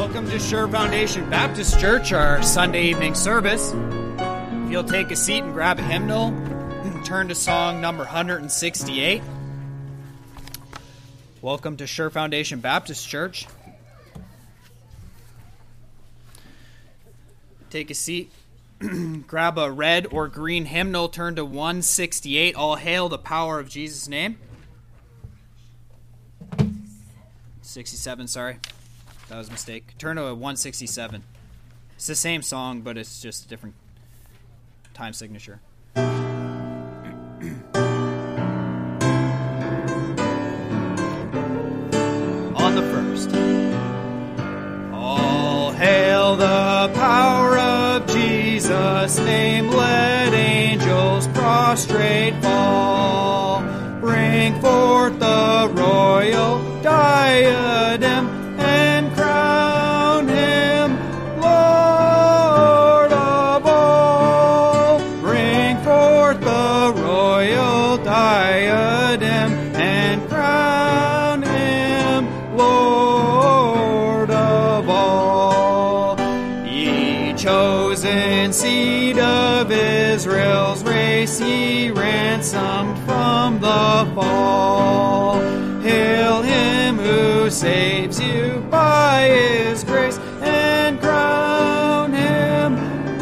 Welcome to Sure Foundation Baptist Church, our Sunday evening service. If you'll take a seat and grab a hymnal, turn to song number 168. Welcome to Sure Foundation Baptist Church. Take a seat, grab a red or green hymnal, turn to 168. All hail the power of Jesus' name. 67, sorry. That was a mistake. Turn to 167. It's the same song, but it's just a different time signature. On the first. All hail the power of Jesus' name. Let angels prostrate fall. Bring forth the royal diadem and crown him Lord of all. Bring forth the royal diadem and crown him Lord of all. Ye chosen seed of Israel's race, ye ransomed from the fall. Hail him who saves you by his grace, and crown him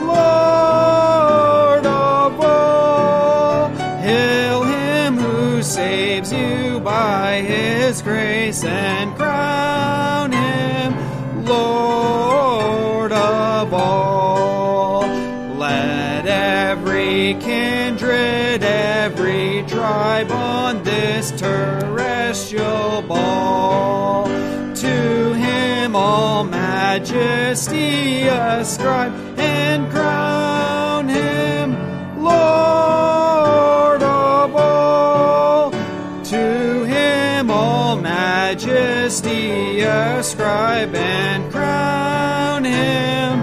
Lord of all. Hail him who saves you by his grace, and crown him Lord of all. Let every kindred, every tribe on this terrestrial ball to him all majesty ascribe, and crown him Lord of all. To him all majesty ascribe, and crown him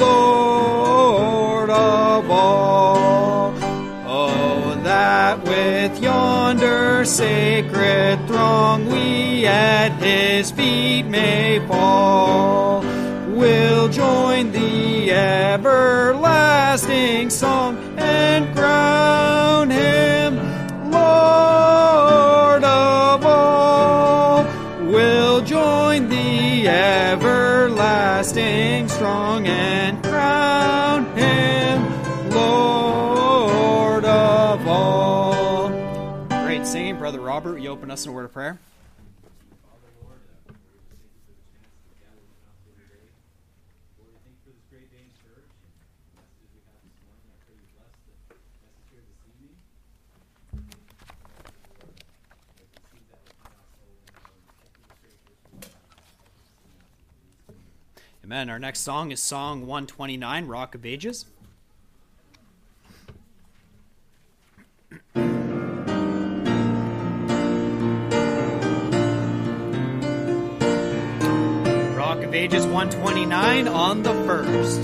Lord of all. Oh, that with yonder sacred throng we at his feet may fall. We'll join the everlasting song, and crown him Lord of all. We'll join the everlasting song, and crown him Lord of all. Great singing, Brother Robert. Will you open us in a word of prayer? Amen. Our next song is Song 129, Rock of Ages. Rock of Ages 129 on the first.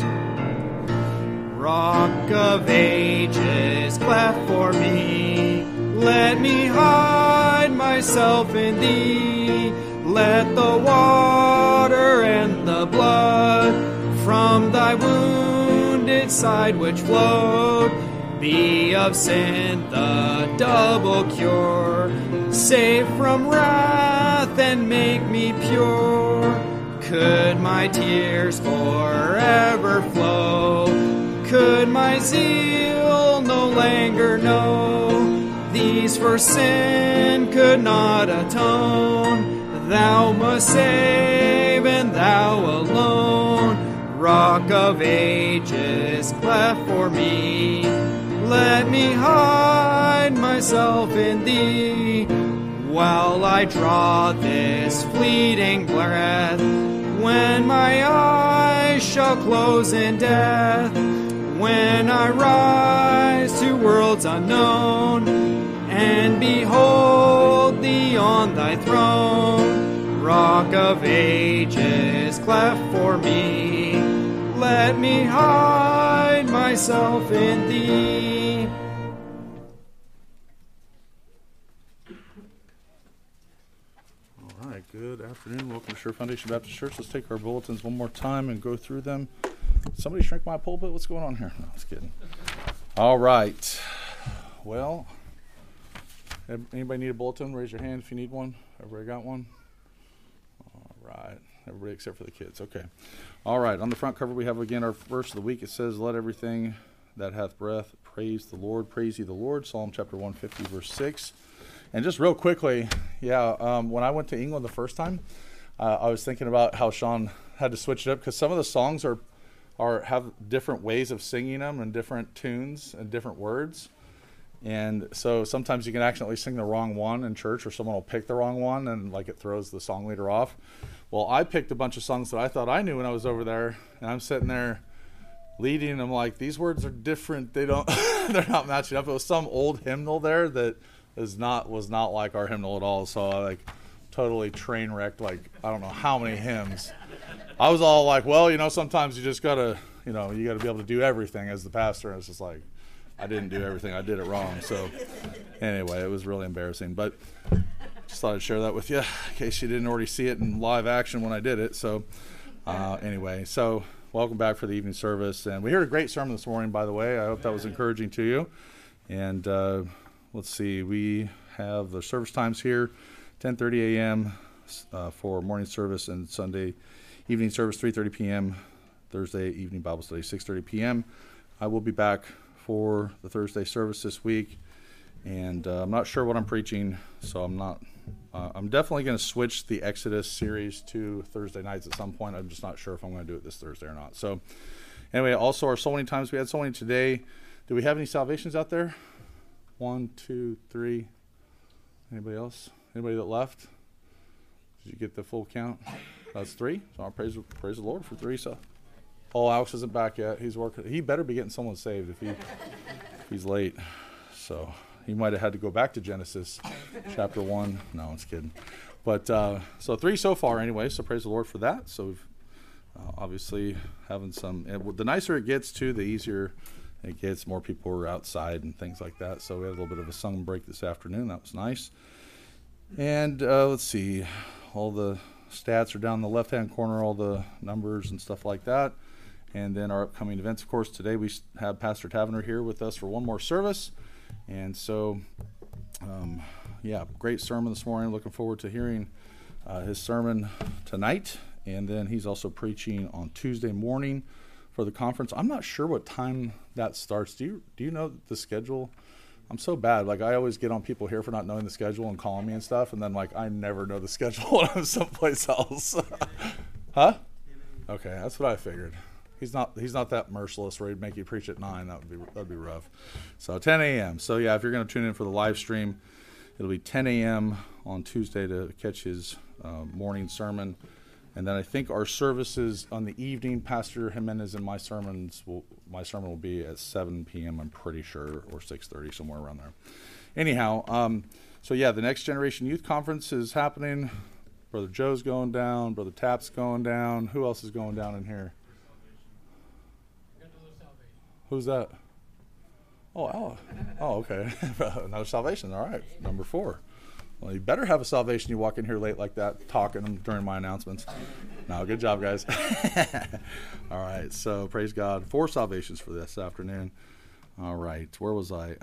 Rock of Ages, cleft for me. Let me hide myself in thee. Let the water and the blood from thy wounded side which flowed be of sin the double cure. Save from wrath and make me pure. Could my tears forever flow? Could my zeal no longer know? These for sin could not atone. Thou must save, and thou alone. Rock of Ages, cleft for me. Let me hide myself in thee, while I draw this fleeting breath. When my eyes shall close in death, when I rise to worlds unknown, and behold thee on thy throne. Rock of Ages, cleft for me. Let me hide myself in thee. All right, Good afternoon. Welcome to Sure Foundation Baptist Church. Let's take our bulletins one more time and go through them. Somebody shrink my pulpit? What's going on here? No, I was kidding. All right. Well, anybody need a bulletin? Raise your hand if you need one. Everybody got one? All right. Everybody except for the kids. Okay. All right. On the front cover, we have again our verse of the week. It says, "Let everything that hath breath praise the Lord. Praise ye the Lord." Psalm chapter 150, verse 6. And just real quickly, when I went to England the first time, I was thinking about how Sean had to switch it up because some of the songs have different ways of singing them and different tunes and different words. And so sometimes you can accidentally sing the wrong one in church, or someone will pick the wrong one and it throws the song leader off. Well, I picked a bunch of songs that I thought I knew when I was over there, and I'm sitting there leading, and I'm like, these words are different. They're not matching up. It was some old hymnal there that was not like our hymnal at all. So I totally train wrecked I don't know how many hymns. I was all like, well, sometimes you just gotta you gotta be able to do everything as the pastor. And it's just like, I didn't do everything. I did it wrong. So anyway, it was really embarrassing. But just thought I'd share that with you in case you didn't already see it in live action when I did it. So anyway, so welcome back for the evening service. And we heard a great sermon this morning, by the way. I hope that was encouraging to you. And let's see, we have the service times here, 10:30 a.m. For morning service, and Sunday evening service, 3:30 p.m., Thursday evening Bible study, 6:30 p.m. I will be back for the Thursday service this week, and I'm not sure what I'm preaching, so I'm definitely going to switch the Exodus series to Thursday nights at some point. I'm just not sure if I'm going to do it this Thursday or not. So anyway, also our soul winning times, we had soul winning today. Do we have any salvations out there? 1, 2, 3. Anybody else? Anybody that left? Did you get the full count? That's 3. So I'll praise the Lord for 3. So, Alex isn't back yet. He's working. He better be getting someone saved if he's late. So he might have had to go back to Genesis chapter 1. No, I'm just kidding. But so 3 so far anyway. So praise the Lord for that. So we've obviously having some. And the nicer it gets too, the easier it gets. More people are outside and things like that. So we had a little bit of a sung break this afternoon. That was nice. And let's see, all the stats are down in the left-hand corner, all the numbers and stuff like that. And then our upcoming events, of course, today we have Pastor Tavener here with us for one more service. And so, great sermon this morning. Looking forward to hearing his sermon tonight. And then he's also preaching on Tuesday morning for the conference. I'm not sure what time that starts. Do you know the schedule? I'm so bad. I always get on people here for not knowing the schedule and calling me and stuff, and then I never know the schedule when I'm someplace else. Huh? Okay, that's what I figured. He's not that merciless where he'd make you preach at 9. That'd be rough. So 10 a.m. So yeah, if you're going to tune in for the live stream, it'll be 10 a.m. on Tuesday to catch his morning sermon. And then I think our services on the evening, Pastor Jimenez and my sermon will be at 7 p.m., I'm pretty sure, or 6:30, somewhere around there. Anyhow, the Next Generation Youth Conference is happening. Brother Joe's going down. Brother Tap's going down. Who else is going down in here? Who's that? Oh, okay. Another salvation. All right, number 4. Well, you better have a salvation. You walk in here late like that, talking during my announcements. No, good job, guys. All right, so praise God. 4 salvations for this afternoon. All right, where was I?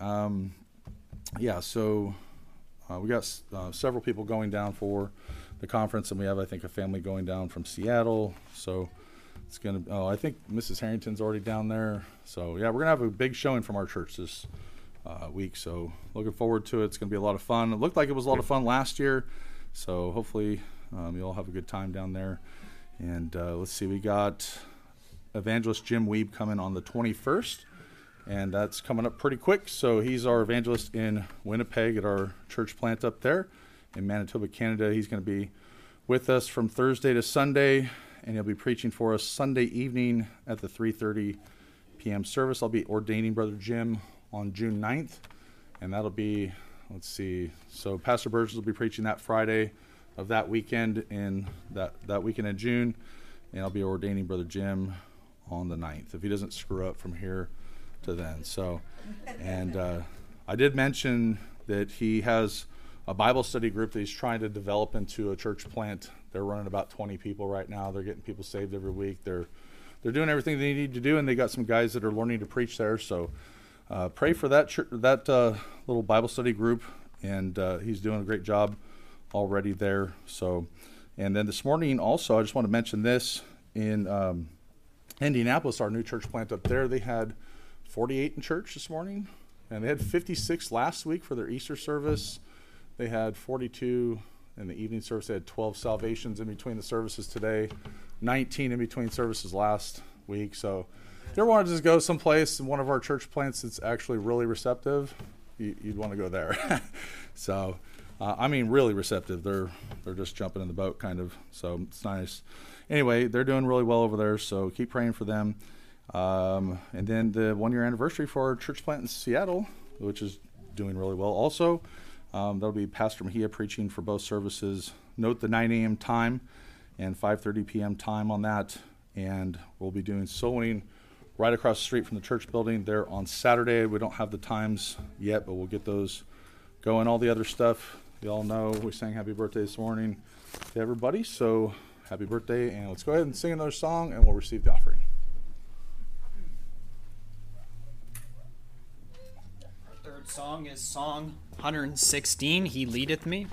We got several people going down for the conference, and we have, I think, a family going down from Seattle. So it's going to, I think Mrs. Harrington's already down there. So, yeah, we're going to have a big showing from our church this week, so looking forward to it. It's going to be a lot of fun. It looked like it was a lot of fun last year, so hopefully you'll have a good time down there. And let's see, we got evangelist Jim Weeb coming on the 21st, and that's coming up pretty quick. So he's our evangelist in Winnipeg at our church plant up there in Manitoba, Canada. He's going to be with us from Thursday to Sunday, and he'll be preaching for us Sunday evening at the 3:30 p.m. service. I'll be ordaining Brother Jim on June 9th, and that'll be, let's see, so Pastor Burgess will be preaching that Friday of that weekend in that weekend in June, and I'll be ordaining Brother Jim on the 9th, if he doesn't screw up from here to then. So, and I did mention that he has a Bible study group that he's trying to develop into a church plant. They're running about 20 people right now. They're getting people saved every week. They're doing everything they need to do, and they got some guys that are learning to preach there. So pray for that little Bible study group, and he's doing a great job already there. So, and then this morning also, I just want to mention this in Indianapolis, our new church plant up there. They had 48 in church this morning, and they had 56 last week for their Easter service. They had 42 in the evening service. They had 12 salvations in between the services today, 19 in between services last week. So if you ever want to just go someplace in one of our church plants that's actually really receptive, you'd want to go there. So, I mean, really receptive. They're just jumping in the boat, kind of. So it's nice. Anyway, they're doing really well over there, so keep praying for them. And then the 1-year anniversary for our church plant in Seattle, which is doing really well also. That'll be Pastor Mejia preaching for both services. Note the 9 a.m. time and 5:30 p.m. time on that. And we'll be doing sowing right across the street from the church building there on Saturday. We don't have the times yet, but we'll get those going. All the other stuff, you all know, we sang happy birthday this morning to everybody. So happy birthday, and let's go ahead and sing another song, and we'll receive the offering. Third song is Song 116, He Leadeth Me.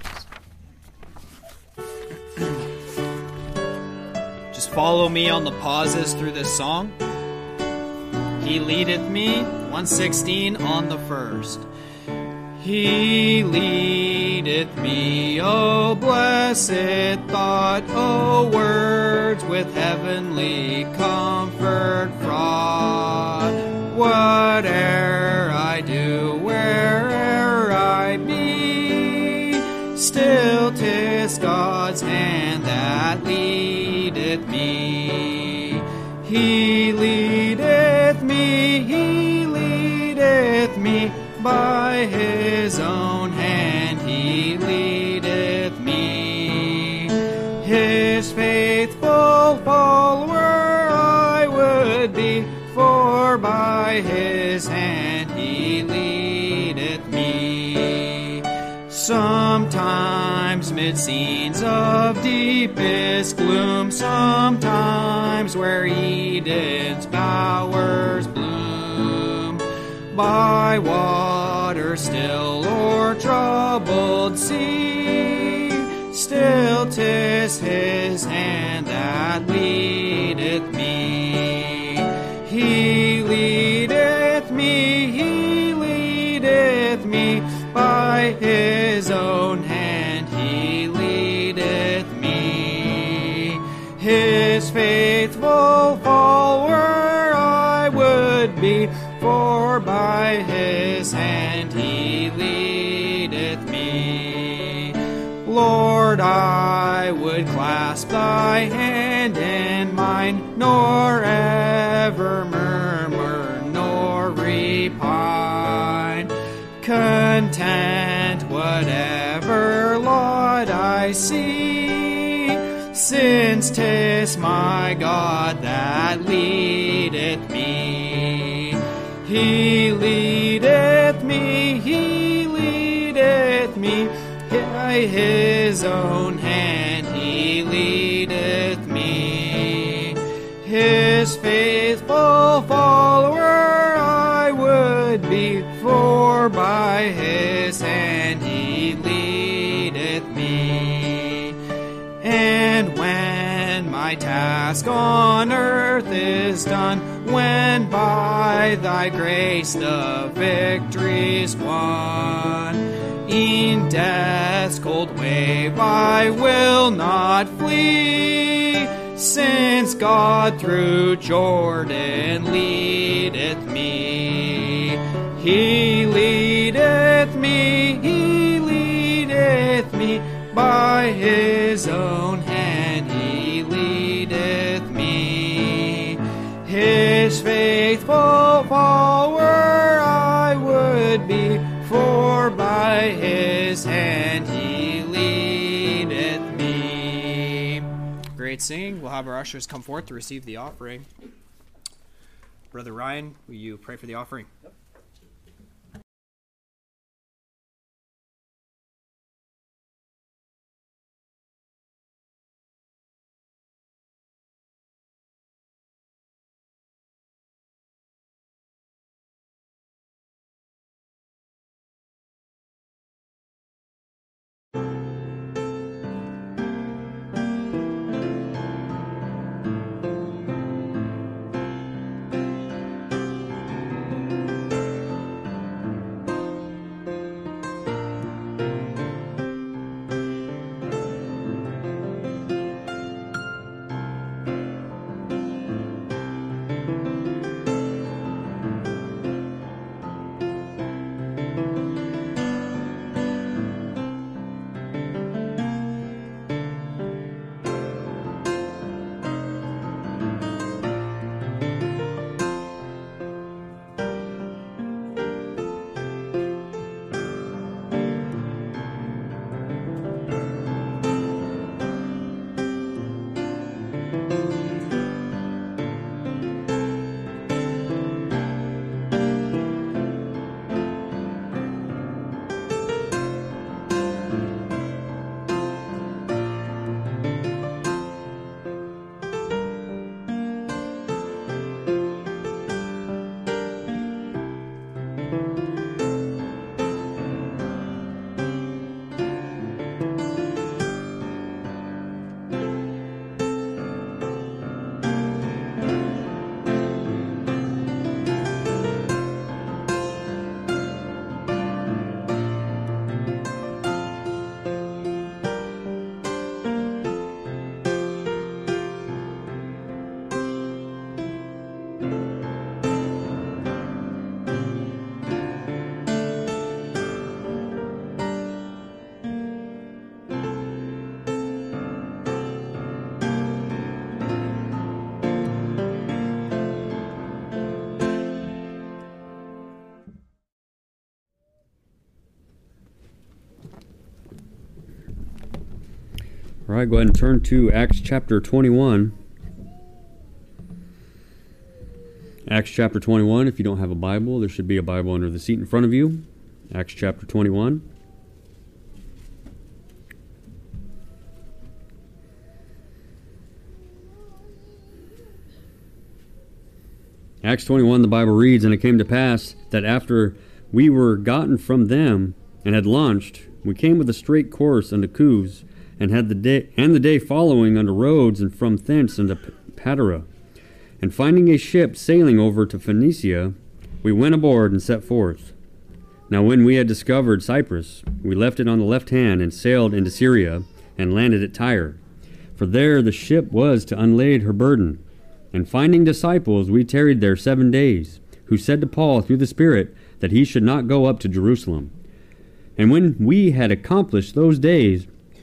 Just follow me on the pauses through this song. He leadeth me, 116 on the first. He leadeth me, O blessed thought, O words with heavenly comfort fraught. Whate'er I do, where'er I be, still 'tis God's hand that leadeth me. He leadeth me, by his own hand he leadeth me. His faithful follower I would be, for by his hand he leadeth me. Sometimes mid scenes of deepest gloom, sometimes where Eden's bowers bloom, by water still or troubled sea, still 'tis his hand that leadeth me. He leadeth me, by his own hand he leadeth me. His faithful follower I would be, for by his hand he leadeth me. Lord, I would clasp thy hand in mine, nor ever murmur, nor repine. Content whatever lot I see, since 'tis my God that leadeth me. He leadeth me, by his own hand he leadeth me. His faithful follower I would be, for by his hand he leadeth me. And when my task on earth is done, when by thy grace the victory's won, in death's cold wave I will not flee, since God through Jordan leadeth me. He leadeth me, by his own hand he leadeth me. His faithful follower I would be, for by his hand he leadeth me. Great singing. We'll have our ushers come forth to receive the offering. Brother Ryan, will you pray for the offering? All right, go ahead and turn to Acts chapter 21. Acts chapter 21. If you don't have a Bible, there should be a Bible under the seat in front of you. Acts chapter 21. Acts 21, the Bible reads, "And it came to pass that after we were gotten from them and had launched, we came with a straight course unto Cos, and had the day following unto Rhodes, and from thence unto Patara. And finding a ship sailing over to Phoenicia, we went aboard and set forth. Now when we had discovered Cyprus, we left it on the left hand, and sailed into Syria, and landed at Tyre. For there the ship was to unlade her burden. And finding disciples, we tarried there 7 days, who said to Paul through the Spirit that he should not go up to Jerusalem. And when we had accomplished those days,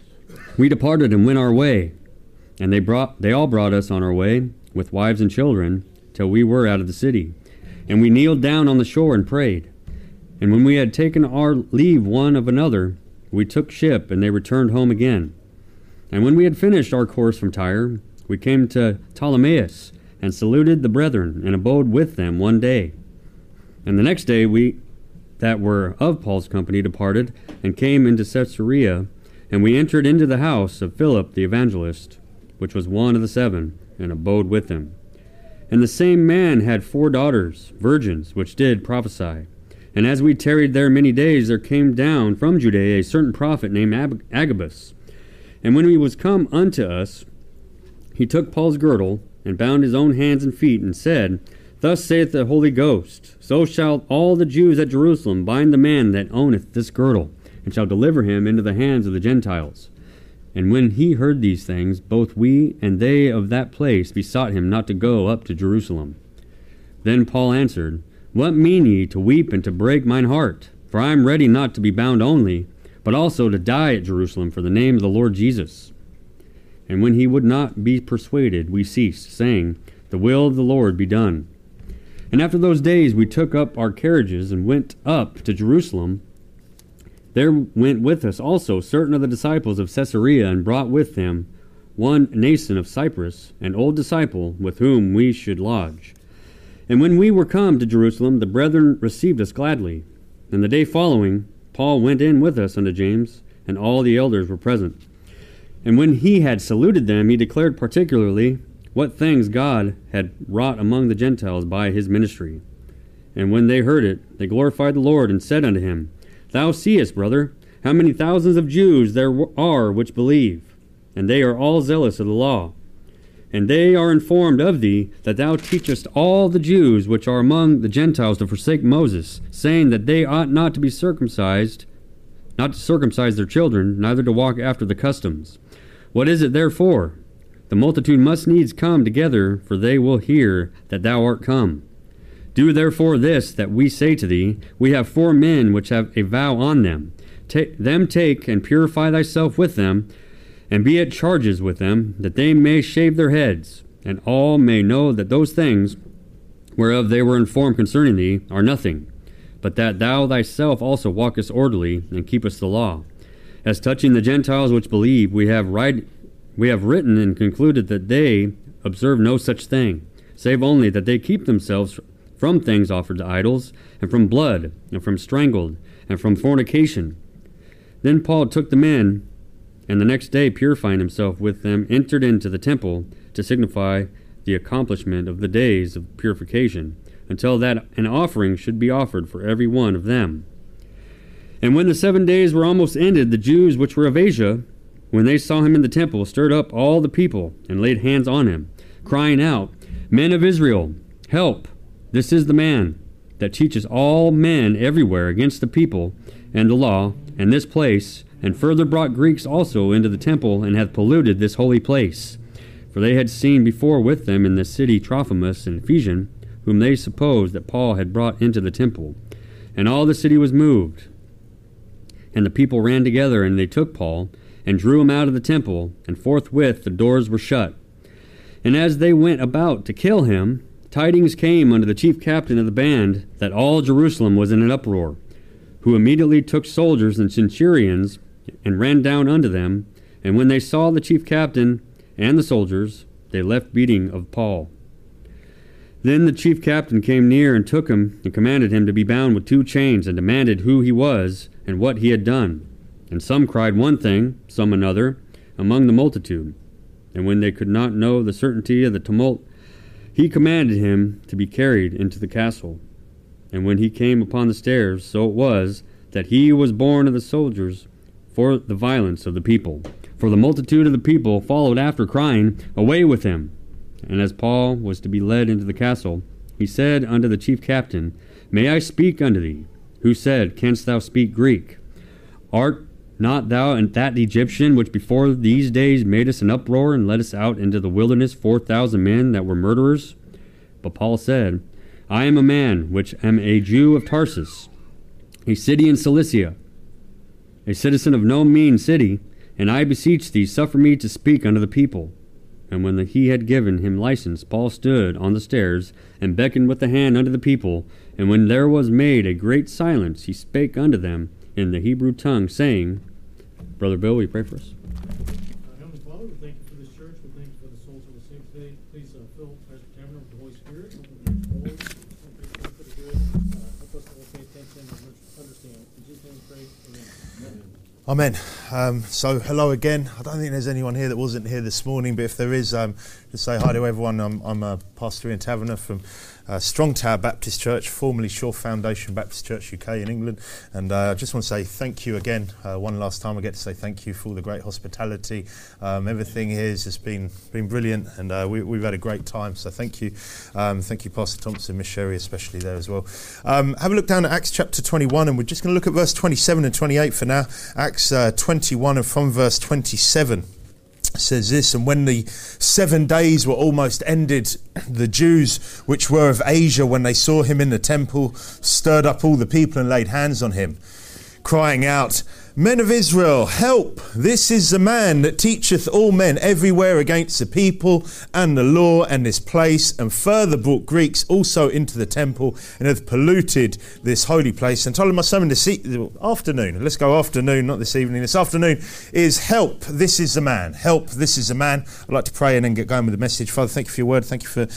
we departed and went our way. And they all brought us on our way, with wives and children, till we were out of the city. And we kneeled down on the shore and prayed. And when we had taken our leave one of another, we took ship, and they returned home again. And when we had finished our course from Tyre, we came to Ptolemais, and saluted the brethren, and abode with them 1 day. And the next day we that were of Paul's company departed, and came into Caesarea, and we entered into the house of Philip the evangelist, which was one of the 7, and abode with him. And the same man had 4 daughters, virgins, which did prophesy. And as we tarried there many days, there came down from Judea a certain prophet named Agabus. And when he was come unto us, he took Paul's girdle, and bound his own hands and feet, and said, Thus saith the Holy Ghost, So shall all the Jews at Jerusalem bind the man that owneth this girdle, and shall deliver him into the hands of the Gentiles. And when he heard these things, both we and they of that place besought him not to go up to Jerusalem. Then Paul answered, What mean ye to weep and to break mine heart? For I am ready not to be bound only, but also to die at Jerusalem for the name of the Lord Jesus. And when he would not be persuaded, we ceased, saying, The will of the Lord be done. And after those days we took up our carriages, and went up to Jerusalem. There went with us also certain of the disciples of Caesarea, and brought with them one Nason of Cyprus, an old disciple, with whom we should lodge. And when we were come to Jerusalem, the brethren received us gladly. And the day following, Paul went in with us unto James, and all the elders were present. And when he had saluted them, he declared particularly what things God had wrought among the Gentiles by his ministry. And when they heard it, they glorified the Lord, and said unto him, Thou seest, brother, how many thousands of Jews there are which believe, and they are all zealous of the law. And they are informed of thee, that thou teachest all the Jews which are among the Gentiles to forsake Moses, saying that they ought not to be circumcised, not to circumcise their children, neither to walk after the customs. What is it therefore? The multitude must needs come together, for they will hear that thou art come. Do therefore this that we say to thee, We have 4 men which have a vow on them. Take and purify thyself with them, and be at charges with them, that they may shave their heads, and all may know that those things whereof they were informed concerning thee are nothing, but that thou thyself also walkest orderly, and keepest the law. As touching the Gentiles which believe, we have written and concluded that they observe no such thing, save only that they keep themselves from things offered to idols, and from blood, and from strangled, and from fornication. Then Paul took the men, and the next day, purifying himself with them, entered into the temple to signify the accomplishment of the days of purification, until that an offering should be offered for every one of them. And when the 7 days were almost ended, the Jews which were of Asia, when they saw him in the temple, stirred up all the people, and laid hands on him, crying out, Men of Israel, help! This is the man that teaches all men everywhere against the people and the law, and this place, and further brought Greeks also into the temple, and hath polluted this holy place. For they had seen before with them in the city Trophimus and Ephesian, whom they supposed that Paul had brought into the temple. And all the city was moved. And the people ran together, and they took Paul, and drew him out of the temple, and forthwith the doors were shut. And as they went about to kill him, tidings came unto the chief captain of the band that all Jerusalem was in an uproar, who immediately took soldiers and centurions, and ran down unto them, And when they saw the chief captain and the soldiers, they left beating of Paul. Then the chief captain came near and took him and commanded him to be bound with 2 chains, and demanded who he was and what he had done. And some cried one thing, some another, among the multitude. And when they could not know the certainty of the tumult, he commanded him to be carried into the castle. And when he came upon the stairs, so it was that he was borne of the soldiers for the violence of the people. For the multitude of the people followed after, crying, Away with him! And as Paul was to be led into the castle, he said unto the chief captain, May I speak unto thee? Who said, Canst thou speak Greek? Art not thou that Egyptian which before these days made us an uproar and led us out into the wilderness 4,000 men that were murderers? But Paul said, I am a man which am a Jew of Tarsus, a city in Cilicia, a citizen of no mean city, and I beseech thee, suffer me to speak unto the people. And when he had given him license, Paul stood on the stairs, and beckoned with the hand unto the people. And when there was made a great silence, he spake unto them in the Hebrew tongue, saying, Brother Bill, will you pray for us? Heavenly Father, we thank you for this church. We thank you for the souls of the saints today. Please fill Pastor Cameron with the Holy Spirit. Open the doors. For the good. Help us to all pay attention and understand. In Jesus' name we pray. Amen. Amen. So hello again. I don't think there's anyone here that wasn't here this morning, but if there is, just say hi to everyone. I'm a pastor in Taverner from Strong Tower Baptist Church, formerly Shore Foundation Baptist Church UK in England, and I just want to say thank you again. One last time I get to say thank you for all the great hospitality. Everything here has just been brilliant, and we've had a great time, so thank you. Thank you, Pastor Thompson, Miss Sherry especially there as well. Have a look down at Acts chapter 21, and we're just going to look at verse 27 and 28 for now. Acts 21 and from verse 27. Says this, and when the 7 days were almost ended, the Jews which were of Asia, when they saw him in the temple, stirred up all the people and laid hands on him, crying out, Men of Israel, help! This is the man that teacheth all men everywhere against the people and the law and this place, and further brought Greeks also into the temple, and hath polluted this holy place. And told him my sermon this afternoon, let's go afternoon, not this evening, this afternoon, is help, this is the man. Help, this is the man. I'd like to pray and then get going with the message. Father, thank you for your word. Thank you for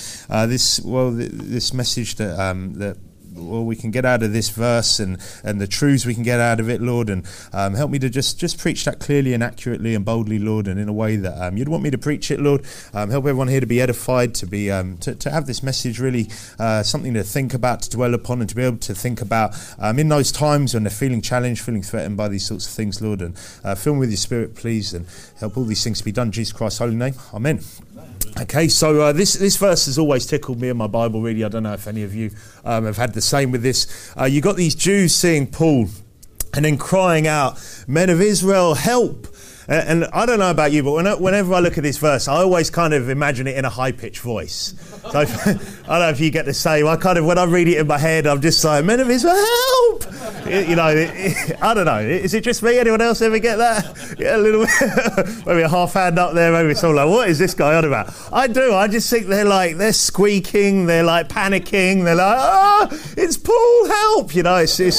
this message that we can get out of this verse and the truths we can get out of it, Lord, and help me to just preach that clearly and accurately and boldly, Lord, and in a way that you'd want me to preach it, Lord. Help everyone here to be edified, to be to have this message really something to think about, to dwell upon, and to be able to think about in those times when they're feeling challenged, feeling threatened by these sorts of things, Lord, and fill me with your Spirit, please, and help all these things to be done in Jesus Christ's holy name. Amen. Okay, so this verse has always tickled me in my Bible, really. I don't know if any of you have had the same with this. You got these Jews seeing Paul and then crying out, Men of Israel, help! And I don't know about you, but whenever I look at this verse, I always kind of imagine it in a high-pitched voice. So I don't know if you get the same. When I read it in my head, I'm just like, Men of Israel, help! You know, I don't know. Is it just me? Anyone else ever get that? Yeah, a little bit. Maybe a half hand up there. Maybe it's all like, what is this guy on about? I do. I just think they're squeaking. They're like panicking. They're like, it's Paul, help! You know,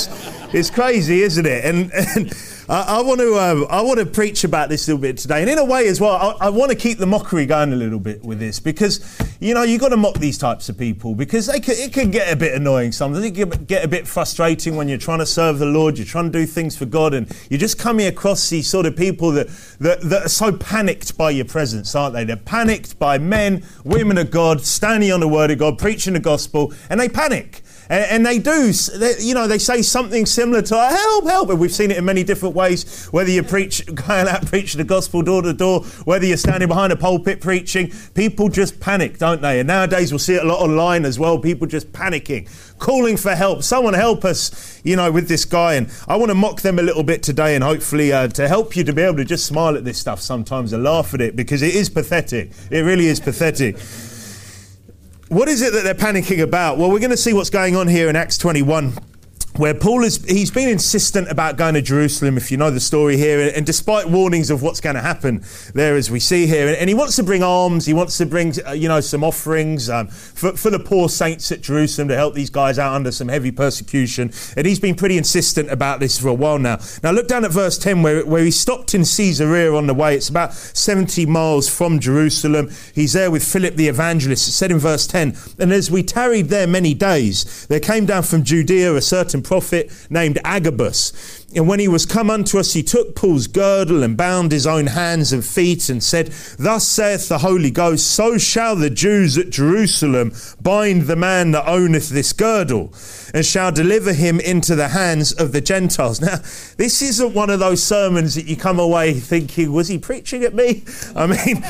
it's crazy, isn't it? And I want to preach about this a little bit today, and in a way as well, I want to keep the mockery going a little bit with this, because you know you got to mock these types of people, because it can get a bit annoying sometimes. It can get a bit frustrating when you're trying to serve the Lord, you're trying to do things for God, and you're just coming across these sort of people that are so panicked by your presence, aren't they? They're panicked by men, women of God, standing on the Word of God, preaching the gospel, and they panic. And they do, they say something similar to help. And we've seen it in many different ways, whether you're going out preaching the gospel door to door, whether you're standing behind a pulpit preaching, people just panic, don't they? And nowadays we'll see it a lot online as well, people just panicking, calling for help. Someone help us, with this guy. And I want to mock them a little bit today, and hopefully to help you to be able to just smile at this stuff sometimes and laugh at it, because it is pathetic. It really is pathetic. What is it that they're panicking about? Well, we're going to see what's going on here in Acts 21. where Paul he's been insistent about going to Jerusalem, if you know the story here, and despite warnings of what's going to happen there, as we see here, and he wants to bring alms, he wants to bring some offerings for the poor saints at Jerusalem to help these guys out under some heavy persecution, and he's been pretty insistent about this for a while now. Now look down at verse 10 where he stopped in Caesarea on the way. It's about 70 miles from Jerusalem. He's there with Philip the evangelist. It said in verse 10, and as we tarried there many days, there came down from Judea a certain prophet named Agabus. And when he was come unto us, he took Paul's girdle and bound his own hands and feet and said, thus saith the Holy Ghost, so shall the Jews at Jerusalem bind the man that owneth this girdle, and shall deliver him into the hands of the Gentiles. Now, this isn't one of those sermons that you come away thinking, was he preaching at me? I mean,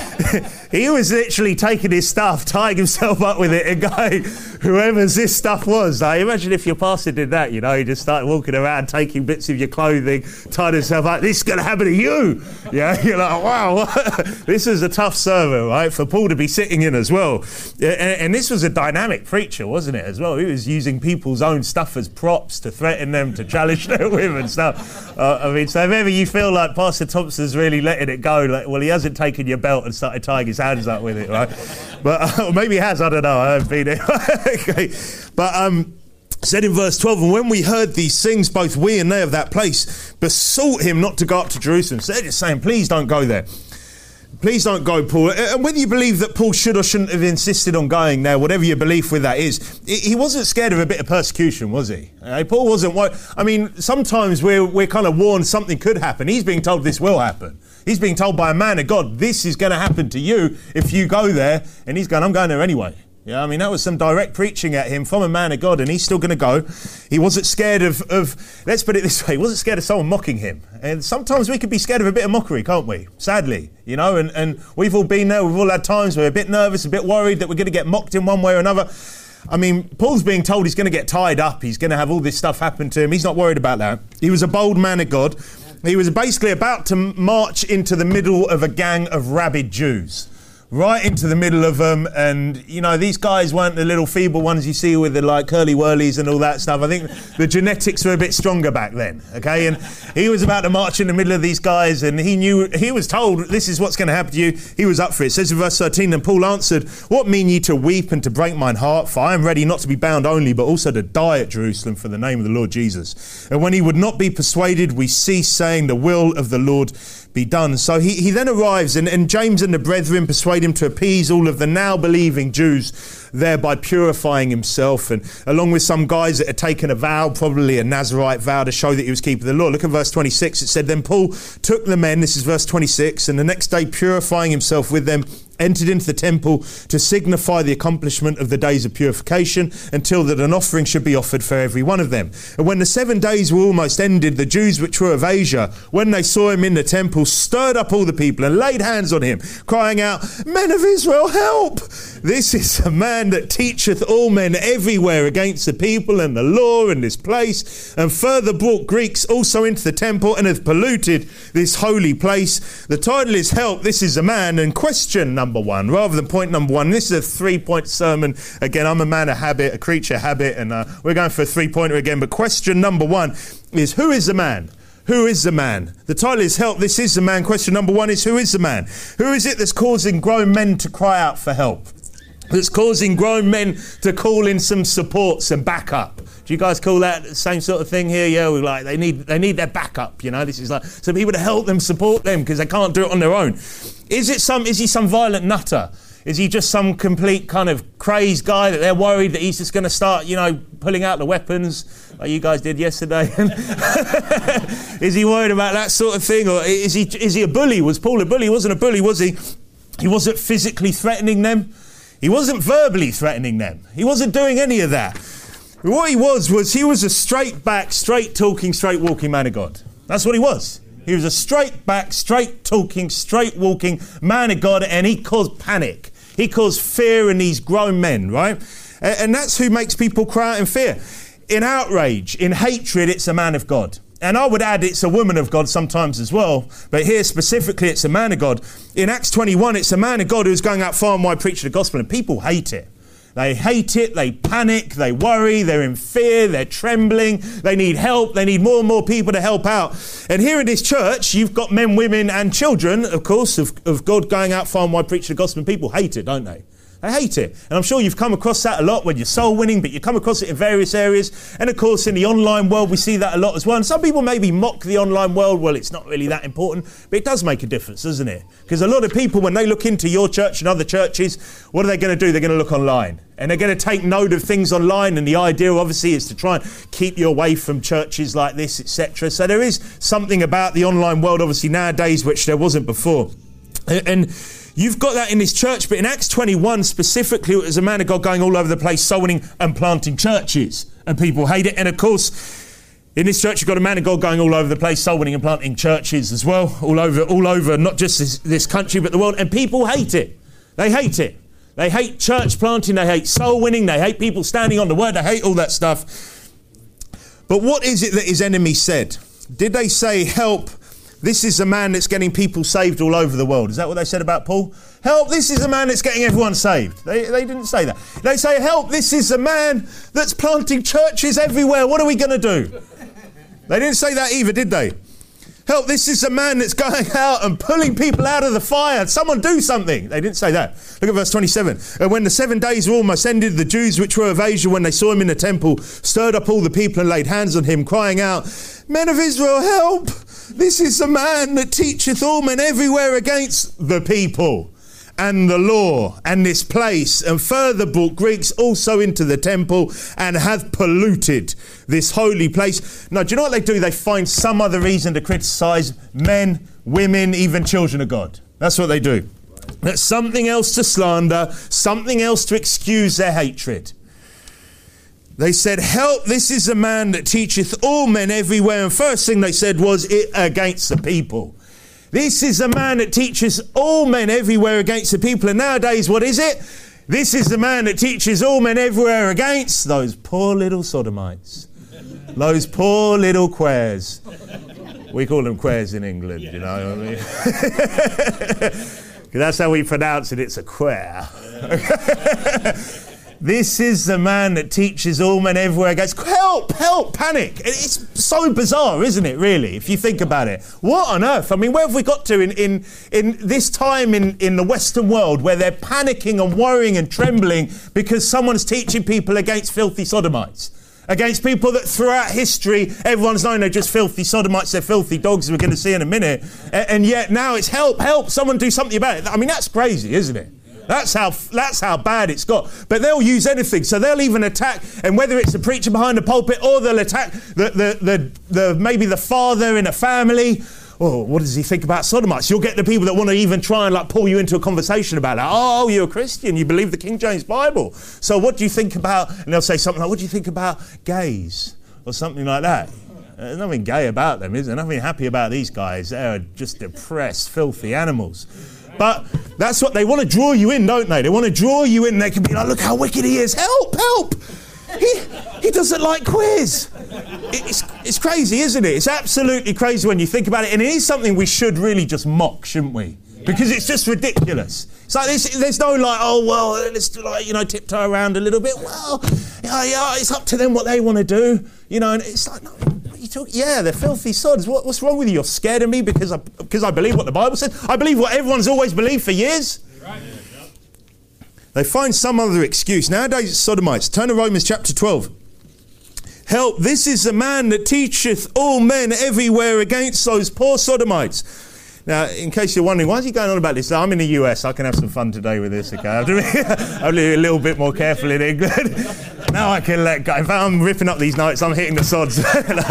he was literally taking his stuff, tying himself up with it, and going, whoever's this stuff was. Now, imagine if your pastor did that, he just started walking around, taking bits of your clothing, tying himself up. This is going to happen to you. Yeah, you're like, wow, this is a tough sermon, right, for Paul to be sitting in as well. And this was a dynamic preacher, wasn't it, as well? He was using people's own stuff as props to threaten them, to challenge them with and stuff. So if ever you feel like Pastor Thompson's really letting it go, like, well, he hasn't taken your belt and started tying his hands up with it, right? But maybe he has, I don't know, I haven't been there. Okay. But said in verse 12, and when we heard these things, both we and they of that place besought him not to go up to Jerusalem. So they're just saying, please don't go there. Please don't go, Paul. And whether you believe that Paul should or shouldn't have insisted on going there, whatever your belief with that is, he wasn't scared of a bit of persecution, was he? Paul wasn't. I mean, sometimes we're kind of warned something could happen. He's being told this will happen. He's being told by a man of God, this is going to happen to you if you go there. And he's going, I'm going there anyway. Yeah, I mean, that was some direct preaching at him from a man of God, and he's still going to go. He wasn't scared of, let's put it this way, he wasn't scared of someone mocking him. And sometimes we could be scared of a bit of mockery, can't we? Sadly, and we've all been there. We've all had times where we're a bit nervous, a bit worried that we're going to get mocked in one way or another. I mean, Paul's being told he's going to get tied up. He's going to have all this stuff happen to him. He's not worried about that. He was a bold man of God. He was basically about to march into the middle of a gang of rabid Jews. Right into the middle of them, and these guys weren't the little feeble ones you see with the like curly whirlies and all that stuff. I think the genetics were a bit stronger back then, okay? And he was about to march in the middle of these guys, and he was told, this is what's going to happen to you. He was up for it. It says in verse 13, and Paul answered, what mean ye to weep and to break mine heart? For I am ready not to be bound only, but also to die at Jerusalem for the name of the Lord Jesus. And when he would not be persuaded, we ceased, saying, the will of the Lord be done. So he then arrives, and James and the brethren persuade him to appease all of the now believing Jews, thereby purifying himself, and along with some guys that had taken a vow, probably a Nazirite vow, to show that he was keeping the law. Look at verse 26. It said, then Paul took the men, this is verse 26, and the next day purifying himself with them, entered into the temple to signify the accomplishment of the days of purification, until that an offering should be offered for every one of them. And when the 7 days were almost ended, the Jews which were of Asia, when they saw him in the temple, stirred up all the people and laid hands on him, crying out, men of Israel, help! This is a man that teacheth all men everywhere against the people and the law in this place, and further brought Greeks also into the temple, and hath polluted this holy place. The title is Help, this is a man. And question number one, rather than point number one, this is a 3-point sermon. Again, I'm a man of habit, a creature of habit, and we're going for a 3-pointer again. But question number one is, who is the man? Who is the man? The title is Help, this is the man. Question number one is, who is the man? Who is it that's causing grown men to cry out for help? That's causing grown men to call in some support, some backup. Do you guys call that the same sort of thing here? Yeah, we're like, they need their backup, This is like some people to help them, support them, because they can't do it on their own. Is he some violent nutter? Is he just some complete kind of crazed guy that they're worried that he's just going to start, pulling out the weapons like you guys did yesterday? Is he worried about that sort of thing? Or is he a bully? Was Paul a bully? He wasn't a bully, was he? He wasn't physically threatening them. He wasn't verbally threatening them. He wasn't doing any of that. What he was he was a straight back, straight talking, straight walking man of God. That's what he was. He was a straight back, straight talking, straight walking man of God, and he caused panic. He caused fear in these grown men, right? And that's who makes people cry out in fear. In outrage, in hatred, it's a man of God. And I would add it's a woman of God sometimes as well. But here specifically, it's a man of God. In Acts 21, it's a man of God who's going out far and wide preaching the gospel, and people hate it. They hate it, they panic, they worry, they're in fear, they're trembling, they need help, they need more and more people to help out. And here in this church, you've got men, women and children, of course, of God going out far and wide preaching the gospel, and people hate it, don't they? They hate it. And I'm sure you've come across that a lot when you're soul winning, but you come across it in various areas. And of course, in the online world, we see that a lot as well. And some people maybe mock the online world. Well, it's not really that important, but it does make a difference, doesn't it? Because a lot of people, when they look into your church and other churches, what are they going to do? They're going to look online. And they're going to take note of things online. And the idea, obviously, is to try and keep you away from churches like this, etc. So there is something about the online world, obviously, nowadays, which there wasn't before. And you've got that in this church, but in Acts 21 specifically, it was a man of God going all over the place, soul winning and planting churches, and people hate it. And of course, in this church, you've got a man of God going all over the place, soul winning and planting churches as well, all over, not just this country, but the world, and people hate it. They hate it. They hate church planting, they hate soul winning, they hate people standing on the word, they hate all that stuff. But what is it that his enemies said? Did they say, help? This is a man that's getting people saved all over the world. Is that what they said about Paul? Help, this is a man that's getting everyone saved. They didn't say that. They say, help, this is a man that's planting churches everywhere. What are we going to do? They didn't say that either, did they? Help, this is a man that's going out and pulling people out of the fire. Someone do something. They didn't say that. Look at verse 27. And when the 7 days were almost ended, the Jews which were of Asia, when they saw him in the temple, stirred up all the people and laid hands on him, crying out, Men of Israel, help! This is a man that teacheth all men everywhere against the people and the law and this place, and further brought Greeks also into the temple and hath polluted this holy place. Now, do you know what they do? They find some other reason to criticise men, women, even children of God. That's what they do. That's something else to slander, something else to excuse their hatred. They said, help, this is a man that teacheth all men everywhere. And first thing they said was it against the people. This is a man that teaches all men everywhere against the people. And nowadays, what is it? This is the man that teaches all men everywhere against those poor little sodomites. Those poor little queers. We call them queers in England, you know what I mean? Because that's how we pronounce it. It's a queer. This is the man that teaches all men everywhere against. Help, help, panic. It's so bizarre, isn't it, really, if you think about it? What on earth? I mean, where have we got to in this time in the Western world where they're panicking and worrying and trembling because someone's teaching people against filthy sodomites? Against people that throughout history, everyone's known they're just filthy sodomites, they're filthy dogs, as we're going to see in a minute. And yet now it's help, help, someone do something about it. I mean, that's crazy, isn't it? That's how bad it's got. But they'll use anything. So they'll even attack, and whether it's the preacher behind the pulpit or they'll attack maybe the father in a family. Oh, what does he think about sodomites? You'll get the people that want to even try and like pull you into a conversation about that. Oh, you're a Christian. You believe the King James Bible. So what do you think about, and they'll say something like, what do you think about gays? Or something like that. There's nothing gay about them, is there? Nothing happy about these guys. They're just depressed, filthy animals. But that's what they want to draw you in, don't they? They want to draw you in. They can be like, look how wicked he is. Help, help. He doesn't like queers. It's crazy, isn't it? It's absolutely crazy when you think about it. And it is something we should really just mock, shouldn't we? Because it's just ridiculous. It's like there's no like, oh, well, let's tiptoe around a little bit. Well, yeah, it's up to them what they want to do. You know, and it's like, no, what are you talking? Yeah, they're filthy sods. What's wrong with you? You're scared of me because I believe what the Bible says? I believe what everyone's always believed for years. Right. They find some other excuse. Nowadays, it's sodomites. Turn to Romans chapter 12. Help, this is the man that teacheth all men everywhere against those poor sodomites. Now, in case you're wondering, why is he going on about this? I'm in the US. I can have some fun today with this, okay? I have to be a little bit more careful in England. Now I can let go. If I'm ripping up these notes, I'm hitting the sods.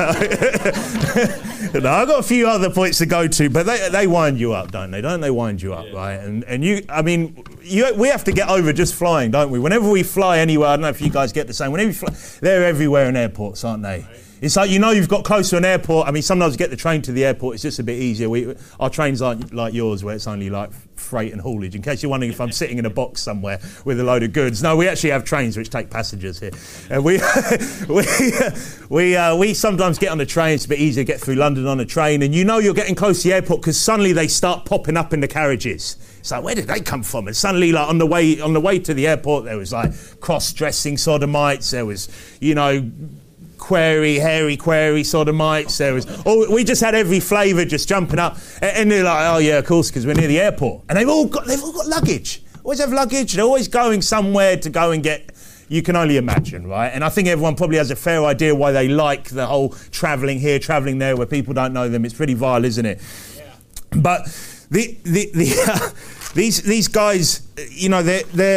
No, I've got a few other points to go to, but they wind you up, don't they? Don't they wind you up, right? And we have to get over just flying, don't we? Whenever we fly anywhere, I don't know if you guys get the same. Whenever you fly, they're everywhere in airports, aren't they? It's like, you know, you've got close to an airport. I mean, sometimes you get the train to the airport, it's just a bit easier. Our trains aren't like yours, where it's only like freight and haulage. In case you're wondering if I'm sitting in a box somewhere with a load of goods. No, we actually have trains which take passengers here. And we sometimes get on the train. It's a bit easier to get through London on a train. And you know you're getting close to the airport because suddenly they start popping up in the carriages. It's like, where did they come from? And suddenly, like, on the way to the airport, there was like cross-dressing sodomites. There was, you know, hairy query sodomites. There was, we just had every flavour just jumping up. And they're like, oh yeah, of course, because we're near the airport. And they've all got luggage. Always have luggage. They're always going somewhere to go and get. You can only imagine, right? And I think everyone probably has a fair idea why they like the whole travelling here, travelling there, where people don't know them. It's pretty vile, isn't it? Yeah. But these guys, you know,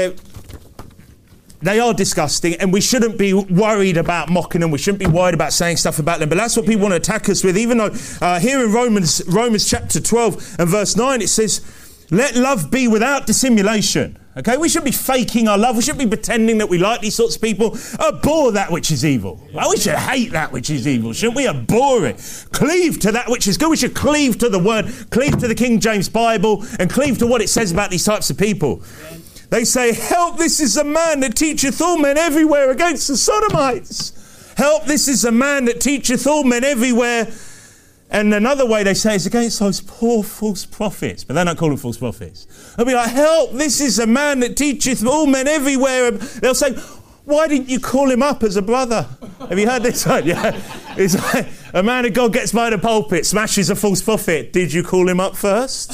they are disgusting, and we shouldn't be worried about mocking them. We shouldn't be worried about saying stuff about them. But that's what people want to attack us with. Even though here in Romans chapter 12 and verse 9, it says, let love be without dissimulation. Okay, we shouldn't be faking our love. We shouldn't be pretending that we like these sorts of people. Abhor that which is evil. Well, we should hate that which is evil, shouldn't we? Abhor it. Cleave to that which is good. We should cleave to the word, cleave to the King James Bible, and cleave to what it says about these types of people. They say, help, this is a man that teacheth all men everywhere against the sodomites. Help, this is a man that teacheth all men everywhere. And another way they say is against those poor false prophets. But they don't call them false prophets. They'll be like, help, this is a man that teacheth all men everywhere. They'll say, why didn't you call him up as a brother? Have you heard this one? Yeah. It's like, a man of God gets by the pulpit, smashes a false prophet. Did you call him up first?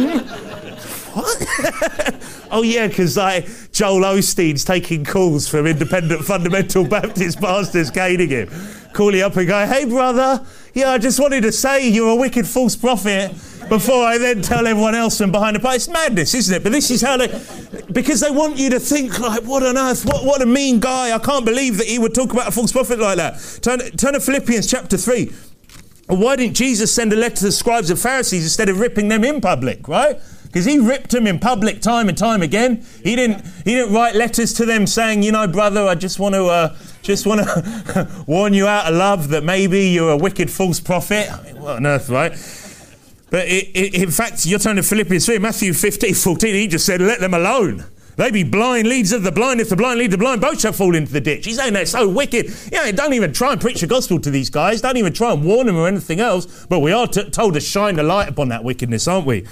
What? Oh yeah, because Joel Osteen's taking calls from independent fundamental Baptist pastors caning him. Call you up and go, hey brother, yeah, I just wanted to say you're a wicked false prophet before I then tell everyone else from behind the pulpit. It's madness, isn't it? But this is how because they want you to think, like, what on earth, what a mean guy. I can't believe that he would talk about a false prophet like that. Turn to Philippians chapter 3. Why didn't Jesus send a letter to the scribes and Pharisees instead of ripping them in public, right? Because he ripped them in public time and time again. He didn't write letters to them saying, you know, brother, I just want to warn you out of love that maybe you're a wicked false prophet. I mean, what on earth, right? But in fact, you're turning to Philippians 3, Matthew 15:14, he just said, let them alone. They be blind leads of the blind. If the blind lead the blind, both shall fall into the ditch. He's saying they're so wicked. Yeah, don't even try and preach the gospel to these guys. Don't even try and warn them or anything else. But we are told to shine the light upon that wickedness, aren't we?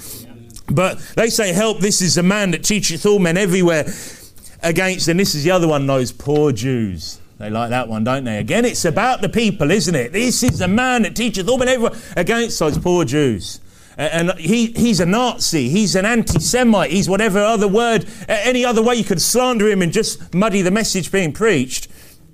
But they say, help, this is a man that teacheth all men everywhere against, and this is the other one, those poor Jews. They like that one, don't they? Again, it's about the people, isn't it? This is a man that teacheth all men everywhere against those poor Jews. And he's a Nazi, he's an anti-Semite, he's whatever other word, any other way you could slander him and just muddy the message being preached.